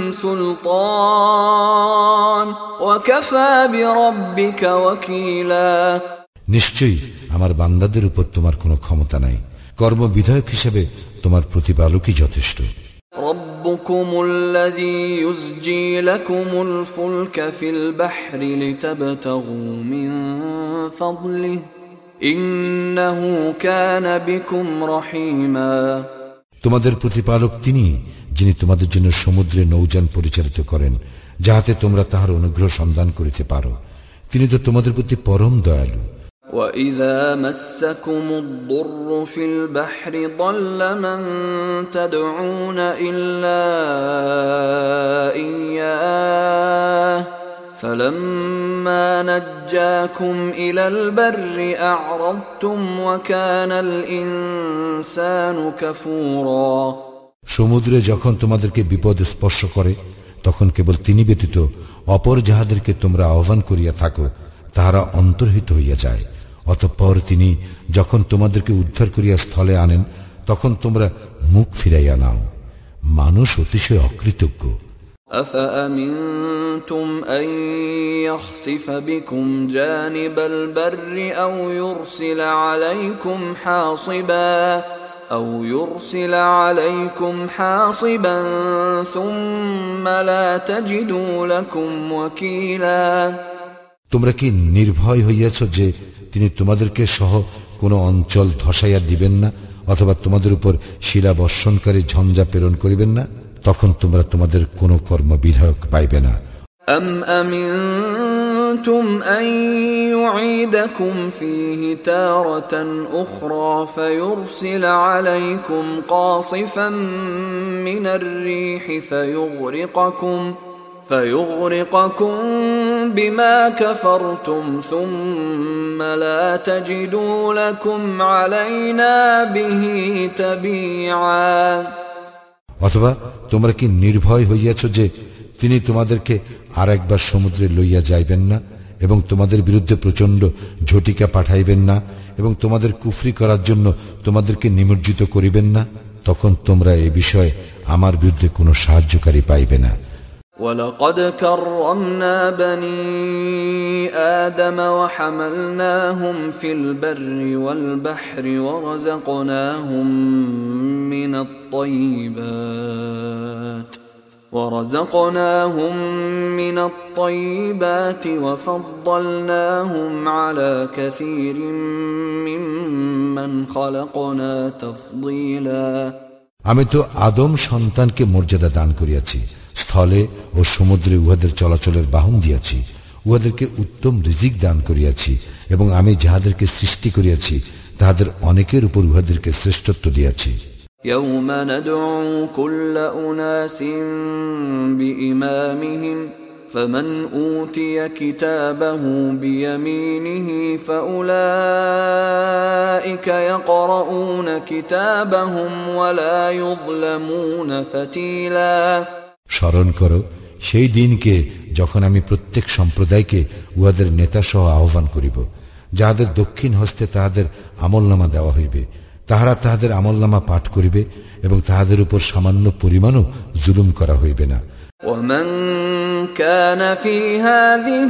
সুলতান ওয়া কাফা বিরাব্বিকা ওয়াকিলা নিশ্চয়ই আমার বান্দাদের উপর তোমার কোনো ক্ষমতা নাই, কর্মবিধায়ক হিসেবে তোমার প্রতিপালকই যথেষ্ট। রব্বুকুমুল্লাযী ইউসজি লাকুমুল ফুলকা ফিল বাহরি লিতাবতাগু মিন ফাদলিহি ইন্নাহু কানা বিকুম রহিমা তোমাদের প্রতিপালক তিনি, যিনি তোমাদের জন্য সমুদ্রে নৌযান পরিচালিত করেন যাহাতে তোমরা তাহার অনুগ্রহ সন্ধান করিতে পারো। তিনি তো তোমাদের প্রতি পরম দয়ালু। وَإِذَا مَسَّكُمُ الضُّرُّ فِي الْبَحْرِ ضَلَّ مَن تَدْعُونَ إِلَّا إِيَّاهُ فَلَمَّا نَجَّاكُمْ إِلَى الْبَرِّ أَعْرَضْتُمْ وَكَانَ الْإِنسَانُ كَفُورًا সমুদ্রে যখন তোমাদেরকে বিপদ স্পর্শ করে তখন কেবল তিনি ব্যতীত অপর যাহাদেরকে তোমরা আহ্বান করিয়া থাকো তাহারা অন্তর্হিত হইয়া যায়। অতঃপর তিনি যখন তোমাদেরকে উদ্ধার করিয়া স্থলে আনেন তখন তোমরা মুখ ফিরাইয়া নাও। মানুষ অতিশয় অকৃতজ্ঞ। أَفَأَمِنْتُمْ أَنْ يَخْسِفَ بِكُمْ جَانِبَ الْبَرِّ أَوْ يُرْسِلَ عَلَيْكُمْ حَاصِبًا أَوْ يُرْسِلَ عَلَيْكُمْ حَاصِبًا ثُمَّ لَا تَجِدُوا لَكُمْ وَكِيلًا তোমরা কি নির্ভয় হইয়াছ যে তিনি তোমাদেরকে সহ কোনো অঞ্চল ধসাইয়া দিবেন না অথবা তোমাদের উপর শিলা বর্ষণকারী ঝঞ্ঝা প্রেরণ করিবেন না? তখন তোমরা তোমাদের কোনো কর্মবিধায়ক পাইবে না। أَمْ أَمِنْتُمْ أَنْ يُعِيدَكُمْ فِيهِ تَارَةً أُخْرَى فَيُرْسِلَ عَلَيْكُمْ قَاصِفًا مِنَ الرِّيحِ فَيُغْرِقَكُمْ فَيُغْرِقَكُمْ بِمَا كَفَرْتُمْ ثُمَّ لَا تَجِدُوا لَكُمْ عَلَيْنَا بِهِ تَبِيعًا অথবা তোমরা কি নির্ভয় হইয়াছ যে তিনি তোমাদেরকে আর একবার সমুদ্রে লইয়া যাইবেন না এবং তোমাদের বিরুদ্ধে প্রচন্ড ঝটিকা পাঠাইবেন না এবং তোমাদের কুফরি করার জন্য তোমাদেরকে নিমজ্জিত করিবেন না? তখন তোমরা এ বিষয়ে আমার বিরুদ্ধে কোনো সাহায্যকারী পাইবে না। وَلَقَدْ كَرَّمْنَا بَنِي آدَمَ وَحَمَلْنَاهُمْ فِي الْبَرِّ وَالْبَحْرِ وَرَزَقْنَاهُمْ مِنَ الطَّيِّبَاتِ وَرَزَقْنَاهُمْ مِنَ الطَّيِّبَاتِ وَفَضَّلْنَاهُمْ عَلَى كَثِيرٍ مِّمَّنْ خَلَقْنَا تَفْضِيلًا। আমি তো আদম সন্তানকে মর্যাদা দান করিয়াছি, স্থলে ও সমুদ্রে উহাদের চলাচলের বাহন দিয়াছি, উহাদেরকে উত্তম রিজিক দান করিয়াছি, এবং আমি যাহাদেরকে সৃষ্টি করিয়াছি তাহাদের অনেকের উপর উহাদেরকে শ্রেষ্ঠত্ব দিয়াছি। يوم ندعو كل أناس بإمامهم فمن أوتي كتابه بيمينه فأولئك يقرؤون كتابهم ولا يظلمون فتيلا। স্মরণ করো সেই দিনকে যখন আমি প্রত্যেক সম্প্রদায়কে উহাদের নেতা সহ আহ্বান করিব, যাহাদের দক্ষিণ হস্তে তাহাদের আমলনামা দেওয়া হইবে, তাহারা তাহাদের আমলনামা পাঠ করিবে এবং তাহাদের উপর সামান্য পরিমাণও জুলুম করা হইবে না। ومن كان في هذه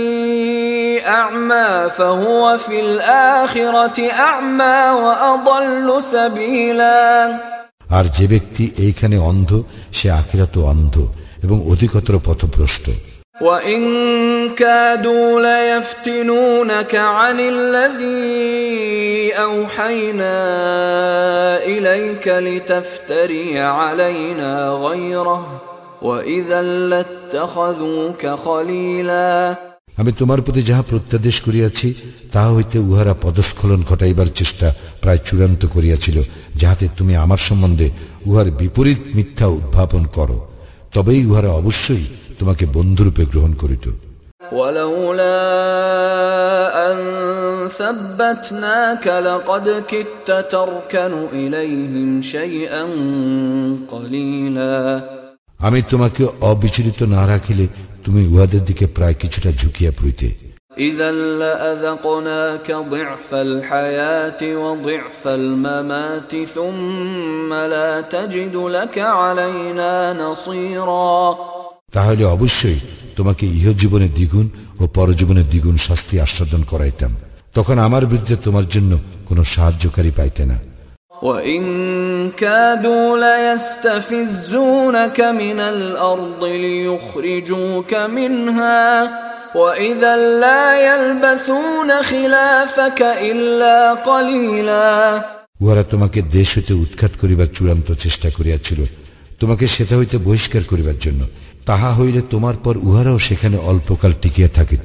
أعمى فهو في الآخرة أعمى وأضل سبيلا। আর যে ব্যক্তি এইখানে অন্ধ সে আখিরাতেও অন্ধ এবং অধিকতর পথভ্রষ্ট। وَإِن كَادُوا لَيَفْتِنُونَكَ عَنِ الَّذِي أَوْحَيْنَا إِلَيْكَ لِتَفْتَرِيَ عَلَيْنَا غَيْرَهُ وَإِذًا لَاتَّخَذُوكَ خَلِيلًا। আমি তোমার প্রতি যাহা প্রত্যাদেশ করিয়াছি তাহা হইতে উহারা পদস্খলন ঘটাইবার চেষ্টা প্রায় চূড়ান্ত করিয়াছিল, যাহাতে তুমি আমার সম্বন্ধে উহার বিপরীত মিথ্যা উদ্ভাবন করো, তবেই উহারা অবশ্যই তোমাকে বন্ধুরূপে গ্রহণ করিত। وَلَوْلَا أَن ثَبَّتْنَاكَ لَقَدْ كِدتَّ تَرْكَنُ إِلَيْهِمْ شَيْئًا قَلِيلًا। আমি তোমাকে অবিচলিত না রাখিলে তুমি উহাদের দিকে প্রায় কিছুটা ঝুঁকিয়া পড়িতে। إِذًا لَأَذَقْنَاكَ ضِعْفَ الْحَيَاةِ وَضِعْفَ الْمَمَاتِ ثُمَّ لَا تَجِدُ لَكَ عَلَيْنَا نَصِيرًا। তাহলে অবশ্যই তোমাকে ইহজীবনে দ্বিগুণ ও পরজীবনে দ্বিগুণ শাস্তি আস্বাদন করাইতাম, তখন আমার বিরুদ্ধে তোমার জন্য কোনো সাহায্যকারী পাইতে না। وَإِن كَادُوا لَيَسْتَفِزُّونَكَ مِنَ الْأَرْضِ لِيُخْرِجُوكَ مِنْهَا وَإِذًا لَا يَلْبَثُونَ خِلَافَكَ إِلَّا قَلِيلًا। উহারা তোমাকে দেশ হইতে উৎখাত করিবার চূড়ান্ত চেষ্টা করিয়াছিল, তোমাকে সেটা হইতে বহিষ্কার করিবার জন্য। তাহা হইলে তোমার পর উহারাও সেখানে অল্পকাল টিকিয়া থাকিত।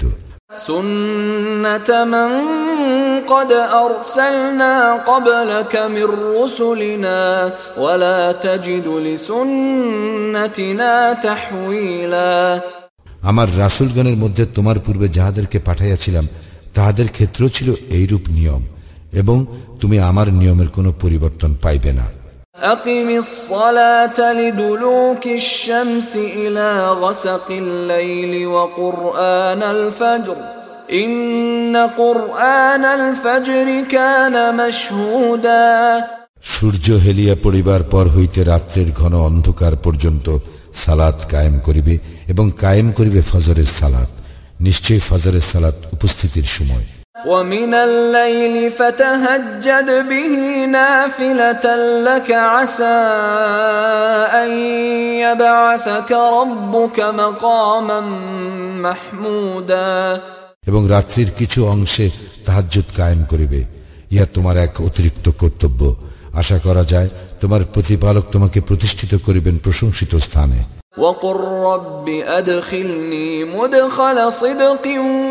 سُنَّةَ مَن قَدْ أَرْسَلْنَا قَبْلَكَ مِن رُّسُلِنَا وَلَا تَجِدُ لِسُنَّتِنَا تَحْوِيلًا। আমার রাসূলগণের মধ্যে তোমার পূর্বে যাহাদেরকে পাঠাইয়াছিলাম তাহাদের ক্ষেত্রেও ছিল এইরূপ নিয়ম, এবং তুমি আমার নিয়মের কোনো পরিবর্তন পাইবে না। أقم الصلاة لدلوك الشمس إلى غسق الليل وقرآن الفجر إن قرآن الفجر كان مشهودا। সূর্য হেলিয়া পড়িবার পর হইতে রাত্রের ঘন অন্ধকার পর্যন্ত সালাত কায়েম করিবে এবং কায়েম করিবে ফজরের সালাত, নিশ্চয়ই ফজরের সালাত উপস্থিতির সময়। ومن الليل فتهجد به نافلة لك عسى أن يبعثك ربك مقاما محمودا। এবং রাত্রির কিছু অংশে তাহাজ্জুদ কায়েম করিবে, ইহা তোমার এক অতিরিক্ত কর্তব্য। আশা করা যায় তোমার প্রতিপালক তোমাকে প্রতিষ্ঠিত করিবেন প্রশংসিত স্থানে। وقل رب أدخلني مدخل صدق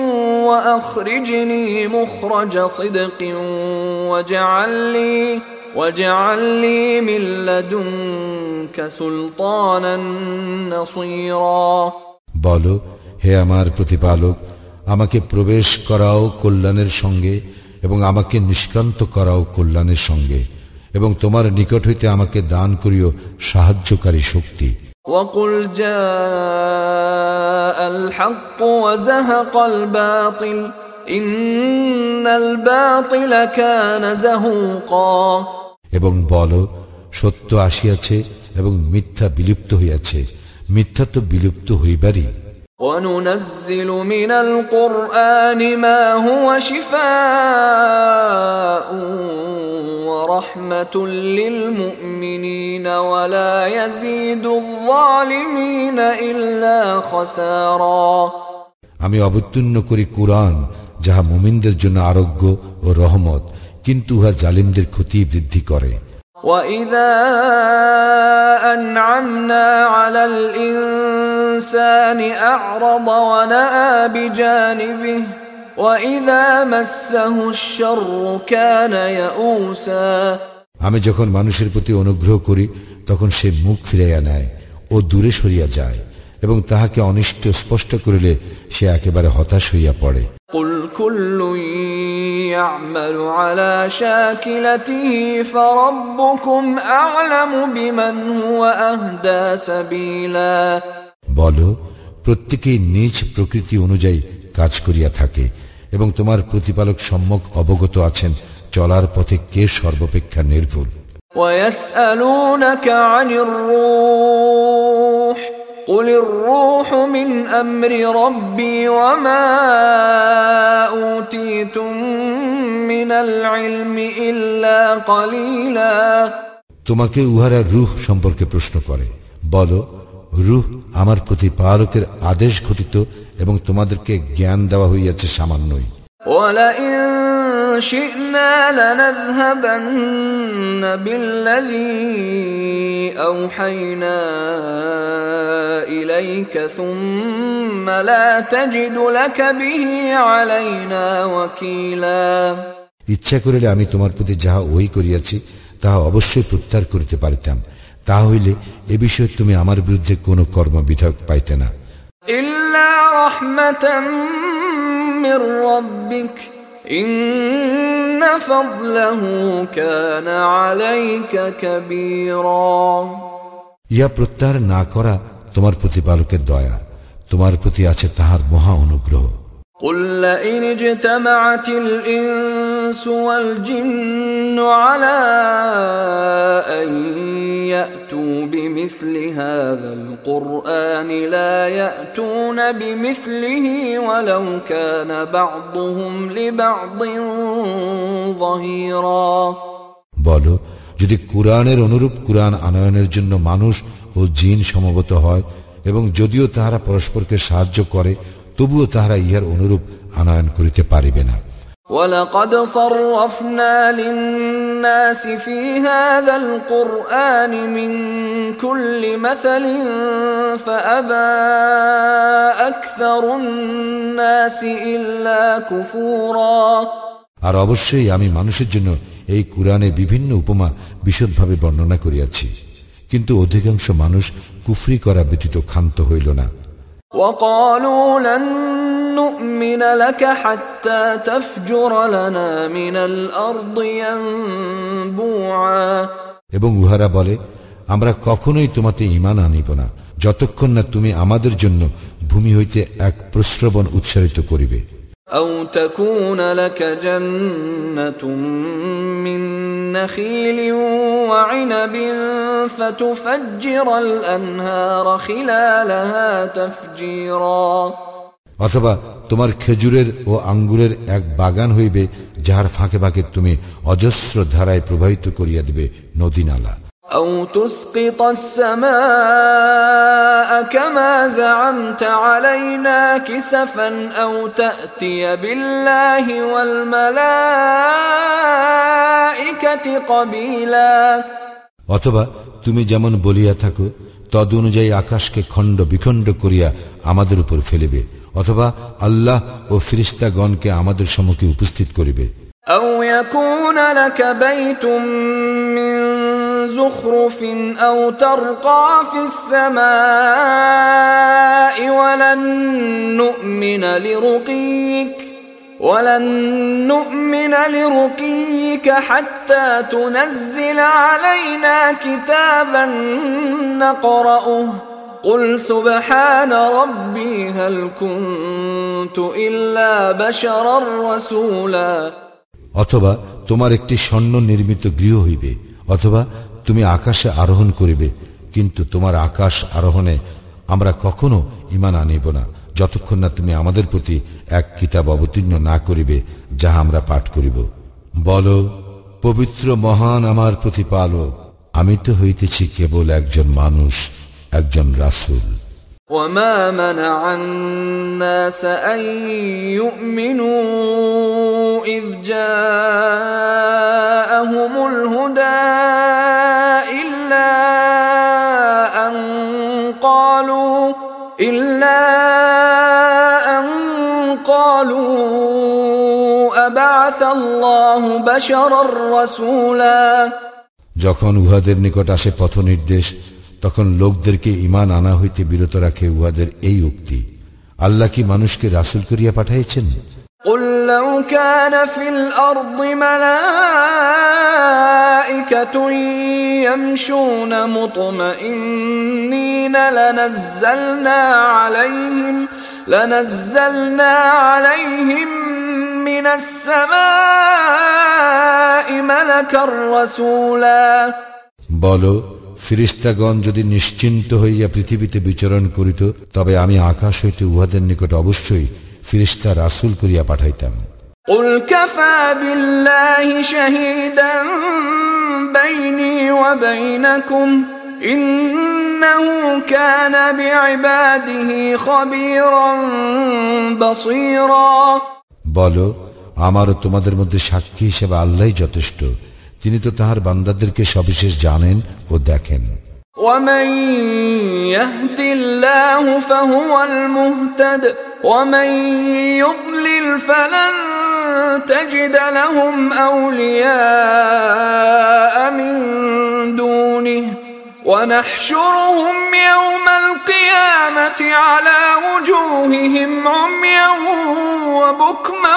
وأخرجني مخرج صدق واجعل لي واجعل لي من لدنك سلطانا نصيرا। বলো, হে আমার প্রতিপালক, আমাকে প্রবেশ করাও কল্যাণের সঙ্গে এবং আমাকে নিষ্ক্রান্ত করাও কল্যাণের সঙ্গে, এবং তোমার নিকট হইতে আমাকে দান করিও সাহায্যকারী শক্তি। وقل جاء الحق وزهق الباطل إن الباطل كان زهوقا। এবং বলো, সত্য আসিয়াছে এবং মিথ্যা বিলুপ্ত হইয়াছে, মিথ্যা তো বিলুপ্ত হইবারই। وَنُنَزِّلُ مِنَ الْقُرْآنِ مَا هُوَ شِفَاءٌ وَرَحْمَةٌ لِّلْمُؤْمِنِينَ وَلَا يَزِيدُ الظَّالِمِينَ إِلَّا خَسَارًا। আমি অবতীর্ণ করি কুরআন, যাহা মুমিনদের জন্য আরোগ্য ও রহমত, কিন্তু উহা জালিমদের ক্ষতি বৃদ্ধি করে। وَإِذَا أَنْعَمْنَا عَلَى الْإِنسَانِ أَعْرَضَ وَنَأَىٰ بِجَانِبِهِ وَإِذَا مَسَّهُ الشَّرُّ كَانَ يَئُوسًا। আমি যখন মানুষের প্রতি অনুগ্রহ করি তখন সে মুখ ফিরাইয়া নেয় ও দূরে সরিয়া যায়, এবং তাহাকে অনিষ্ট স্পষ্ট করিলে সে একেবারে হতাশ হইয়া পড়ে। قُلْ كُلٌّ يَعْمَلُ عَلَى شَاكِلَتِهِ فَرَبُّكُمْ أَعْلَمُ بِمَنْ هُوَ أَهْدَىٰ سَبِيلًا। বলো, প্রত্যেকেই নিজ প্রকৃতি অনুযায়ী কাজ করিয়া থাকে, এবং তোমার প্রতিপালক সম্যক অবগত আছেন চলার পথে কে সর্বাপেক্ষা নির্ভুল। وَيَسْأَلُونَكَ عَنِ الرُّوحِ قُلِ الرُّوحُ مِنْ أَمْرِ رَبِّي وَمَا أُوتِيتُم مِّنَ الْعِلْمِ إِلَّا قَلِيلًا। তোমাকে উহারা রূহ সম্পর্কে প্রশ্ন করে, বলো, রূহ আমার প্রতিপালকের আদেশ ঘটিত, এবং তোমাদেরকে জ্ঞান দেওয়া হইয়াছে সামান্যই। وَلَئِن شِئْنَا لَنَذْهَبَنَّ بِالَّذِي أَوْحَيْنَا إِلَيْكَ ثُمَّ لَا تَجِدُ لَكَ بِهِ عَلَيْنَا وَكِيلًا। ইচ্ছা করিলে আমি তোমার প্রতি যাহা ওহী করিয়াছি তাহা অবশ্যই প্রত্যাহার করিতে পারিতাম, তাহা হইলে এ বিষয়ে তুমি আমার বিরুদ্ধে কোনো কর্মবিধায়ক পাইতে না। إِلَّا رَحْمَةً مِّن رَّبِّكَ إِنَّ فَضْلَهُ كَانَ عَلَيْكَ كَبِيرًا। ইহা প্রত্যাহার না করা তোমার প্রতিপালকের দয়া, তোমার প্রতি আছে তাহার মহা অনুগ্রহ। قُل لَّئِنِ اجْتَمَعَتِ الْإِنسُ وَالْجِنُّ عَلَىٰ أَن يَأْتُوا بِمِثْلِ هَٰذَا الْقُرْآنِ لَا يَأْتُونَ بِمِثْلِهِ وَلَوْ كَانَ بَعْضُهُمْ لِبَعْضٍ ظَهِيرًا। বলো, যদি কুরআনের অনুরূপ কুরআন আনয়নের জন্য মানুষ ও জিন সমবেত হয়, এবং যদিও তাহারা পরস্পরকে সাহায্য করে, তবুও তাহারা ইহার অনুরূপ আনয়ন করিতে পারিবে না। وَلَقَدْ صَرَّفْنَا لِلنَّاسِ فِي هَذَا الْقُرْآنِ مِنْ كُلِّ مَثَلٍ فَأَبَى أَكْثَرُ النَّاسِ إِلَّا كُفُورًا। আর অবশ্যই আমি মানুষের জন্য এই কুরআনে বিভিন্ন উপমা বিশদভাবে বর্ণনা করিয়াছি, কিন্তু অধিকাংশ মানুষ কুফরি করা ব্যতীত ক্ষান্ত হইল না। وَقَالُوا لَن نُّؤْمِنَ لَكَ حَتَّى تَفْجُرَ لَنَا مِنَ الْأَرْضِ يَنبُوعًا। এবং উহারা বলে, আমরা কখনোই তোমাতে ঈমান আনিব না যতক্ষণ না তুমি আমাদের জন্য ভূমি হইতে এক প্রস্রবণ উৎসারিত করিবে। أَوْ تَكُونَ لَكَ جَنَّةٌ مِّن نَّخِيلٍ وَعِنَبٍ فَتُفَجِّرَ الْأَنْهَارَ خِلَالَهَا تَفْجِيرًا। অথবা তোমার খেজুরের ও আঙ্গুরের এক বাগান হইবে, যাহার ফাঁকে ফাঁকে তুমি অজস্র ধারায় প্রবাহিত করিয়া দিবে নদী নালা। أَوْ تُسْقِطَ السَّمَاءَ كَمَا زَعَمْتَ عَلَيْنَا كِسَفًا أَوْ تَأْتِيَ بِاللَّهِ وَالْمَلَائِكَةِ قَبِيلًا। অথবা তুমি যেমন বলিয়া থাকো তদ অনুযায়ী আকাশকে খণ্ড বিখণ্ড করিয়া আমাদের উপর ফেলিবে, অথবা আল্লাহ ও ফেরেশতাগণকে আমাদের সম্মুখে উপস্থিত করিবে। أَوْ يَكُونَ لَكَ بَيْتٌ مِّن زُخْرُفٍ أَوْ تَرْقَىٰ فِي السَّمَاءِ وَلَن نُّؤْمِنَ لِرُقِيِّكَ وَلَن نُّؤْمِنَ لِرُقِيِّكَ حَتَّىٰ تُنَزِّلَ عَلَيْنَا كِتَابًا نَّقْرَؤُهُ قُلْ سُبْحَانَ رَبِّي هَلْ كُنتُ إِلَّا بَشَرًا رَّسُولًا। অথবা তোমার একটি স্বর্ণ নির্মিত গৃহ হইবে, অথবা তুমি আকাশে আরোহণ করিবে, কিন্তু তোমার আকাশ আরোহণে আমরা কখনো ঈমান আনিব না যতক্ষণ না তুমি আমাদের প্রতি এক কিতাব অবতীর্ণ না করিবে, যাহা আমরা পাঠ করিব। বলো, পবিত্র মহান আমার প্রতিপালক, আমি তো হইতেছি কেবল একজন মানুষ, একজন রাসূল। وما منع الناس أن يؤمنوا إذ جاءهم الهدى إلا أن قالوا إلا أن قالوا أبعث الله بشرا رسولا। যখন উহাদের নিকট আসে পথ নির্দেশ, তখন লোকদেরকে ঈমান আনা হইতে বিরত রাখে উহাদের এই উক্তি, আল্লাহ কি মানুষকে রাসূল করিয়া পাঠাইছেন? قل لو كان في الأرض ملائكة يمشون مطمئنين لنزلنا عليهم لنزلنا عليهم من السماء ملكا رسولا। বলো, ফেরেশতাগণ যদি নিশ্চিন্ত হইয়া পৃথিবীতে বিচরণ করিত, তবে আমি আকাশ হইতে উহাদের নিকট অবশ্যই ফেরেশতা রাসূল করিয়া পাঠাইতাম। قل كفى بالله شهيدا بيني وبينكم إنه كان بعباده خبيرا بصيرا। বলো, আমারও তোমাদের মধ্যে সাক্ষী হিসেবে আল্লাহই যথেষ্ট, তিনি তো তাহার বান্দাদেরকে সবিশেষ জানেন ও দেখেন। ومن يهد الله فهو المهتد ومن يضلل فلن تجد لهم أولياء من دونه ونحشرهم يوم القيامة على وجوههم عميا وبكما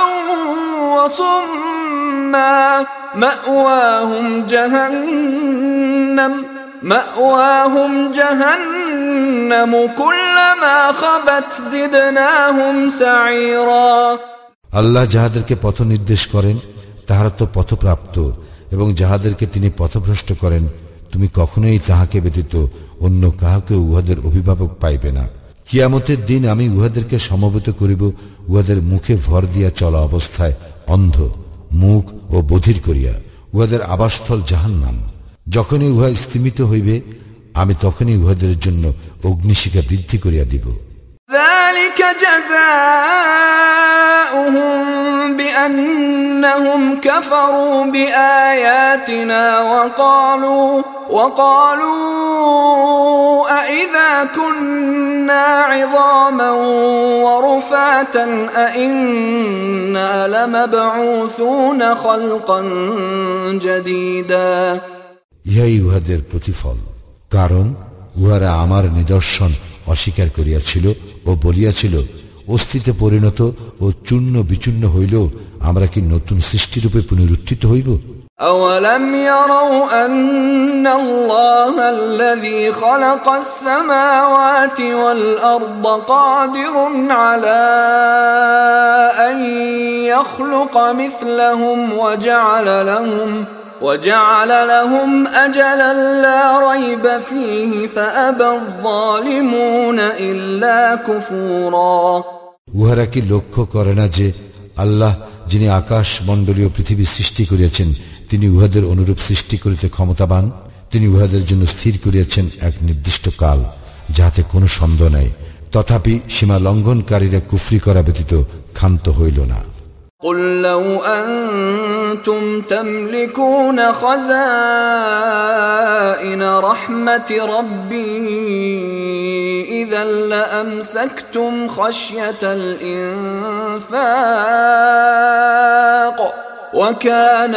وصما مأواهم جهنم مأواهم جهنم كلما خبت زدناهم سعيرا। আল্লাহ যাহাদেরকে পথ নির্দেশ করেন তাহারা তো পথপ্রাপ্ত, এবং যাহাদেরকে তিনি পথভ্রষ্ট করেন তুমি কখনোই তাহাকে ব্যতীত অন্য কাহাকে উহাদের অভিভাবক পাইবে না। কিয়ামতের দিন আমি উহাদেরকে সমবেত করিব উহাদের মুখে ভর দিয়া চলা অবস্থায়, অন্ধ মুখ ও বধির করিয়া। উহাদের আবাসস্থল জাহান্নাম। যখনই উহা স্থিমিত হইবে, আমি তখনই উহাদের জন্য অগ্নিশিখা বৃদ্ধি করিয়া দিব। ذلك جزاؤهم بأنهم كفروا بآياتنا وقالوا وقالوا أإذا كنا عظاما ورفاتا أإنا لمبعوثون خلقا جديدا। ইহাই উহাদের প্রতিফল, কারণ উহারা আমার নিদর্শন অস্বীকার করিয়াছিল ও বলিয়াছিল, অস্থিতে পরিণত ও চূর্ণ বিচূর্ণ হইল আমরা কি নতুন সৃষ্টিরূপে পুনরুত্থিত হইব? أولم يروا أن الله الذي خلق السماوات والأرض قادر على أن يخلق مثلهم وجعل لهم وجعل لهم أجلا لا ريب فيه فأبى الظالمون إلا كفورا। উহারা কি লক্ষ্য করে না যে আল্লাহ যিনি আকাশ মণ্ডলীয় পৃথিবী সৃষ্টি করিয়াছেন, তিনি উহাদের অনুরূপ সৃষ্টি করিতে ক্ষমতাবান। তিনি উহাদের জন্য স্থির করিয়াছেন এক নির্দিষ্ট কাল, যাহাতে কোনো সন্দেহ নাই। তথাপি সীমা লঙ্ঘনকারীরা কুফরি করা ব্যতীত ক্ষান্ত হইল না। قل لو أنتم تملكون خزائن رحمة ربي إذا لأمسكتم خشية الإنفاق وكان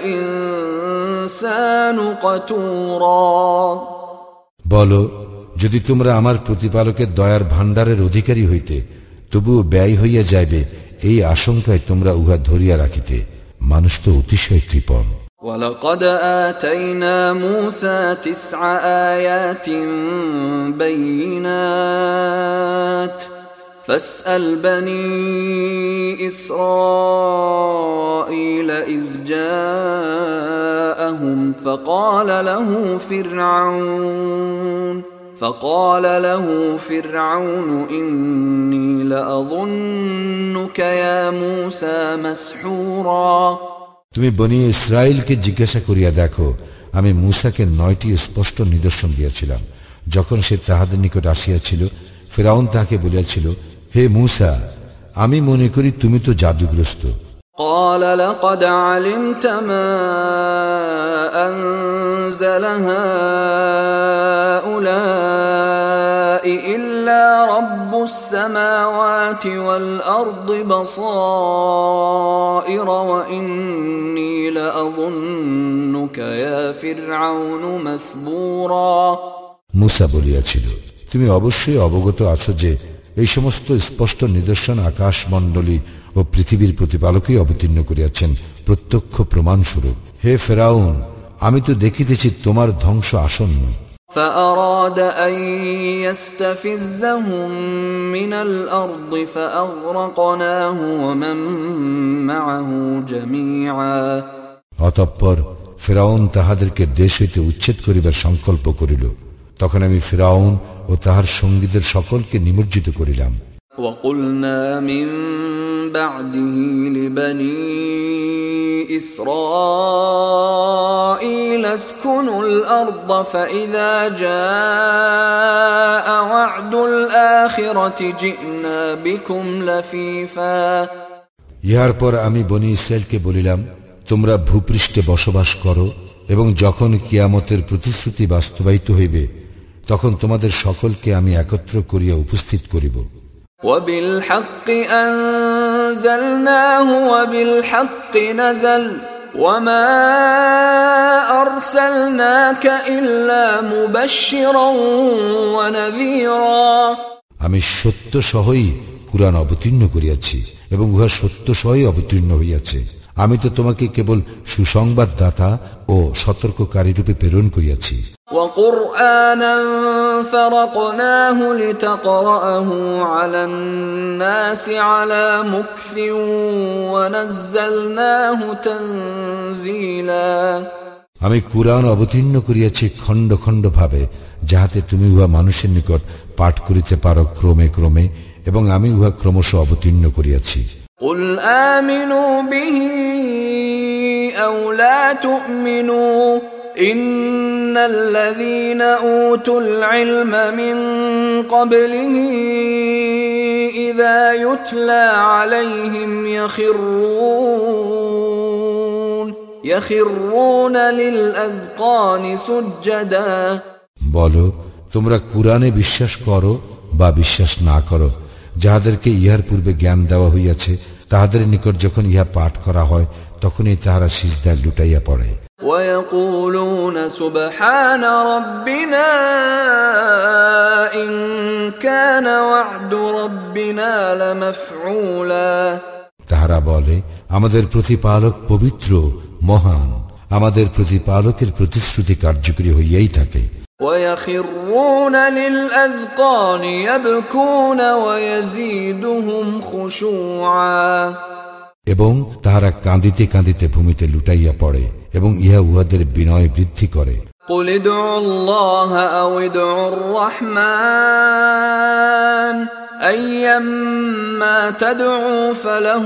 الإنسان قتورا। বলো, যদি তোমরা আমার প্রতিপালকের দয়ার ভাণ্ডারের অধিকারী হইতে, তবুও ব্যয় হইয়া যাইবে এই আশঙ্কায় তোমরা উহা ধরিয়া রাখিতে। মানুষ তো অতিশয় কৃপণ। وَلَقَدْ آتَيْنَا مُوسَى تِسْعَ آيَاتٍ بَيِّنَاتٍ فَاسْأَلْ بَنِي إِسْرَائِيلَ إِذْ جَاءَهُمْ فَقَالَ لَهُ فِرْعَوْنُ فقال له فرعون إني لأظنك يا موسى مسحورا তুমি বনি ইসরাইলকে জিজ্ঞাসা করিয়া দেখো, আমি মূসাকে নয়টি স্পষ্ট নিদর্শন দিয়েছিলাম। যখন সে তাহাদের নিকট আসিয়াছিল, ফিরআউন তাহাকে বলিয়াছিল, হে মূসা, আমি মনে করি তুমি তো জাদুগ্রস্ত। قال لقد علمت ما أنزل هؤلاء إلا رب السماوات والأرض بصائر وإني لأظنك يا فرعون مثبورا মূসা বলিয়াছিল, তুমি অবশ্যই অবগত আছো যে এই সমস্ত স্পষ্ট নিদর্শন আকাশমণ্ডলী ও পৃথিবীর প্রতিপালকই অবতীর্ণ করিয়াছেন প্রত্যক্ষ প্রমাণস্বরূপ। হে ফেরাউন, আমি তো দেখিতেছি তোমার ধ্বংস আসন্ন। فأراد أن يستفزهم من الأرض فأغرقناه ومن معه جميعا অতঃপর ফিরআউন তাহাদেরকে দেশ হইতে উচ্ছেদ করিবার সংকল্প করিল। তখন আমি ফিরআউন ও তাহার সঙ্গীদের সকলকে নিমজ্জিত করিলাম। وقلنا من بعده لبني إسرائيل اسكنوا الأرض فإذا جاء وعد الآخرة جئنا بكم لفيفا ইহার পর আমি বনি ইসরায়েলকে বলিলাম, তোমরা ভূপৃষ্ঠে বসবাস করো এবং যখন কিয়ামতের প্রতিশ্রুতি বাস্তবায়িত হইবে তখন তোমাদের সকলকে আমি একত্র করিয়া উপস্থিত করিব। وبالحق أنزلناه وبالحق نزل وما أرسلناك إلا مبشرا ونذيرا আমি সত্য সহই কুরআন অবতীর্ণ করিয়াছি এবং উহা সত্য সহই অবতীর্ণ হইয়াছে। আমি তো তোমাকে কেবল সুসংবাদদাতা ও সতর্ককারী রূপে প্রেরণ করিয়াছি। وقرآنا فرقناه لتقرأه على الناس على مكث ونزلناه تنزيلا আমি কুরআন অবতীর্ণ করিয়াছি খণ্ড খণ্ড ভাবে, যাহাতে তুমি উহা মানুষের নিকট পাঠ করিতে পারো ক্রমে ক্রমে, এবং আমি উহা ক্রমশ অবতীর্ণ করিয়াছি। قل آمنوا به أو لا تؤمنوا إن الذين أوتوا العلم من قبله إذا يتلى عليهم يخرون يخرون للأذقان سجدا বলো, তোমরা কুরআনে বিশ্বাস করো বা বিশ্বাস না করো, যাহাদেরকে ইহার পূর্বে জ্ঞান দেওয়া হইয়াছে তাহাদের নিকট যখন ইহা পাঠ করা হয় তখনই তাহারা সিজদায় লুটাইয়া পড়ে। ويقولون سبحان ربنا إن كان وعد ربنا لمفعولا তাহারা বলে, আমাদের প্রতিপালক পবিত্র মহান, আমাদের প্রতিপালকের প্রতিশ্রুতি কার্যকরী হইয়াই থাকে। ويخرون للأذقان يبكون ويزيدهم خشوعا এবং তাহারা কাঁদিতে কাঁদিতে ভূমিতে লুটাইয়া পড়ে এবং ইহা উহাদের বিনয় বৃদ্ধি করে। قل ادعوا الله أو ادعوا الرحمن أيما تدعوا فله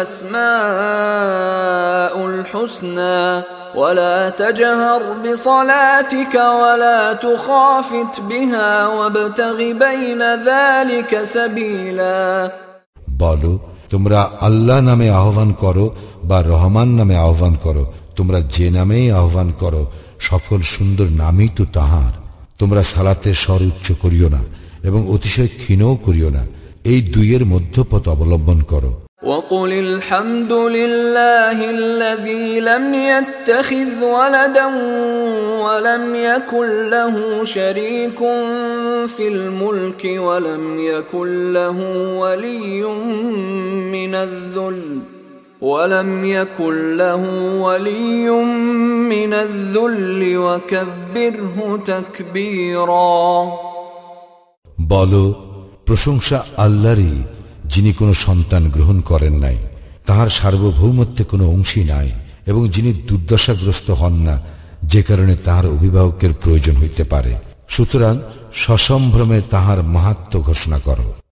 الأسماء الحسنى ولا تجهر بصلاتك ولا تخافت بها وابتغ بين ذلك سبيلا বলো, তোমরা আল্লাহ নামে আহ্বান করো বা রহমান নামে আহ্বান করো, তোমরা যে নামেই আহ্বান করো সকল সুন্দর নামই তো তাহার। তোমরা সালাতে স্বর উচ্চ করিও না এবং অতিশয় ক্ষীণও করিও না, এই দুইয়ের মধ্যপথ অবলম্বন করো। وقل الحمد لله الذي لم يتخذ ولدا ولم يكن له شريك في الملك ولم يكن له ولي من الذل ولم يكن له ولي من الذل وكبره تكبيرا বলো, প্রশংসা আল্লাহরই, যিনি কোনো সন্তান গ্রহণ করেন নাই, তাহার সার্বভৌমত্বে কোনো অংশী নাই এবং যিনি দুর্দশাগ্রস্ত হন না, যে কারণে তাহার অভিভাবকের প্রয়োজন হইতে পারে। সুতরাং সসম্ভ্রমে তাহার মাহাত্ম্য ঘোষণা করো।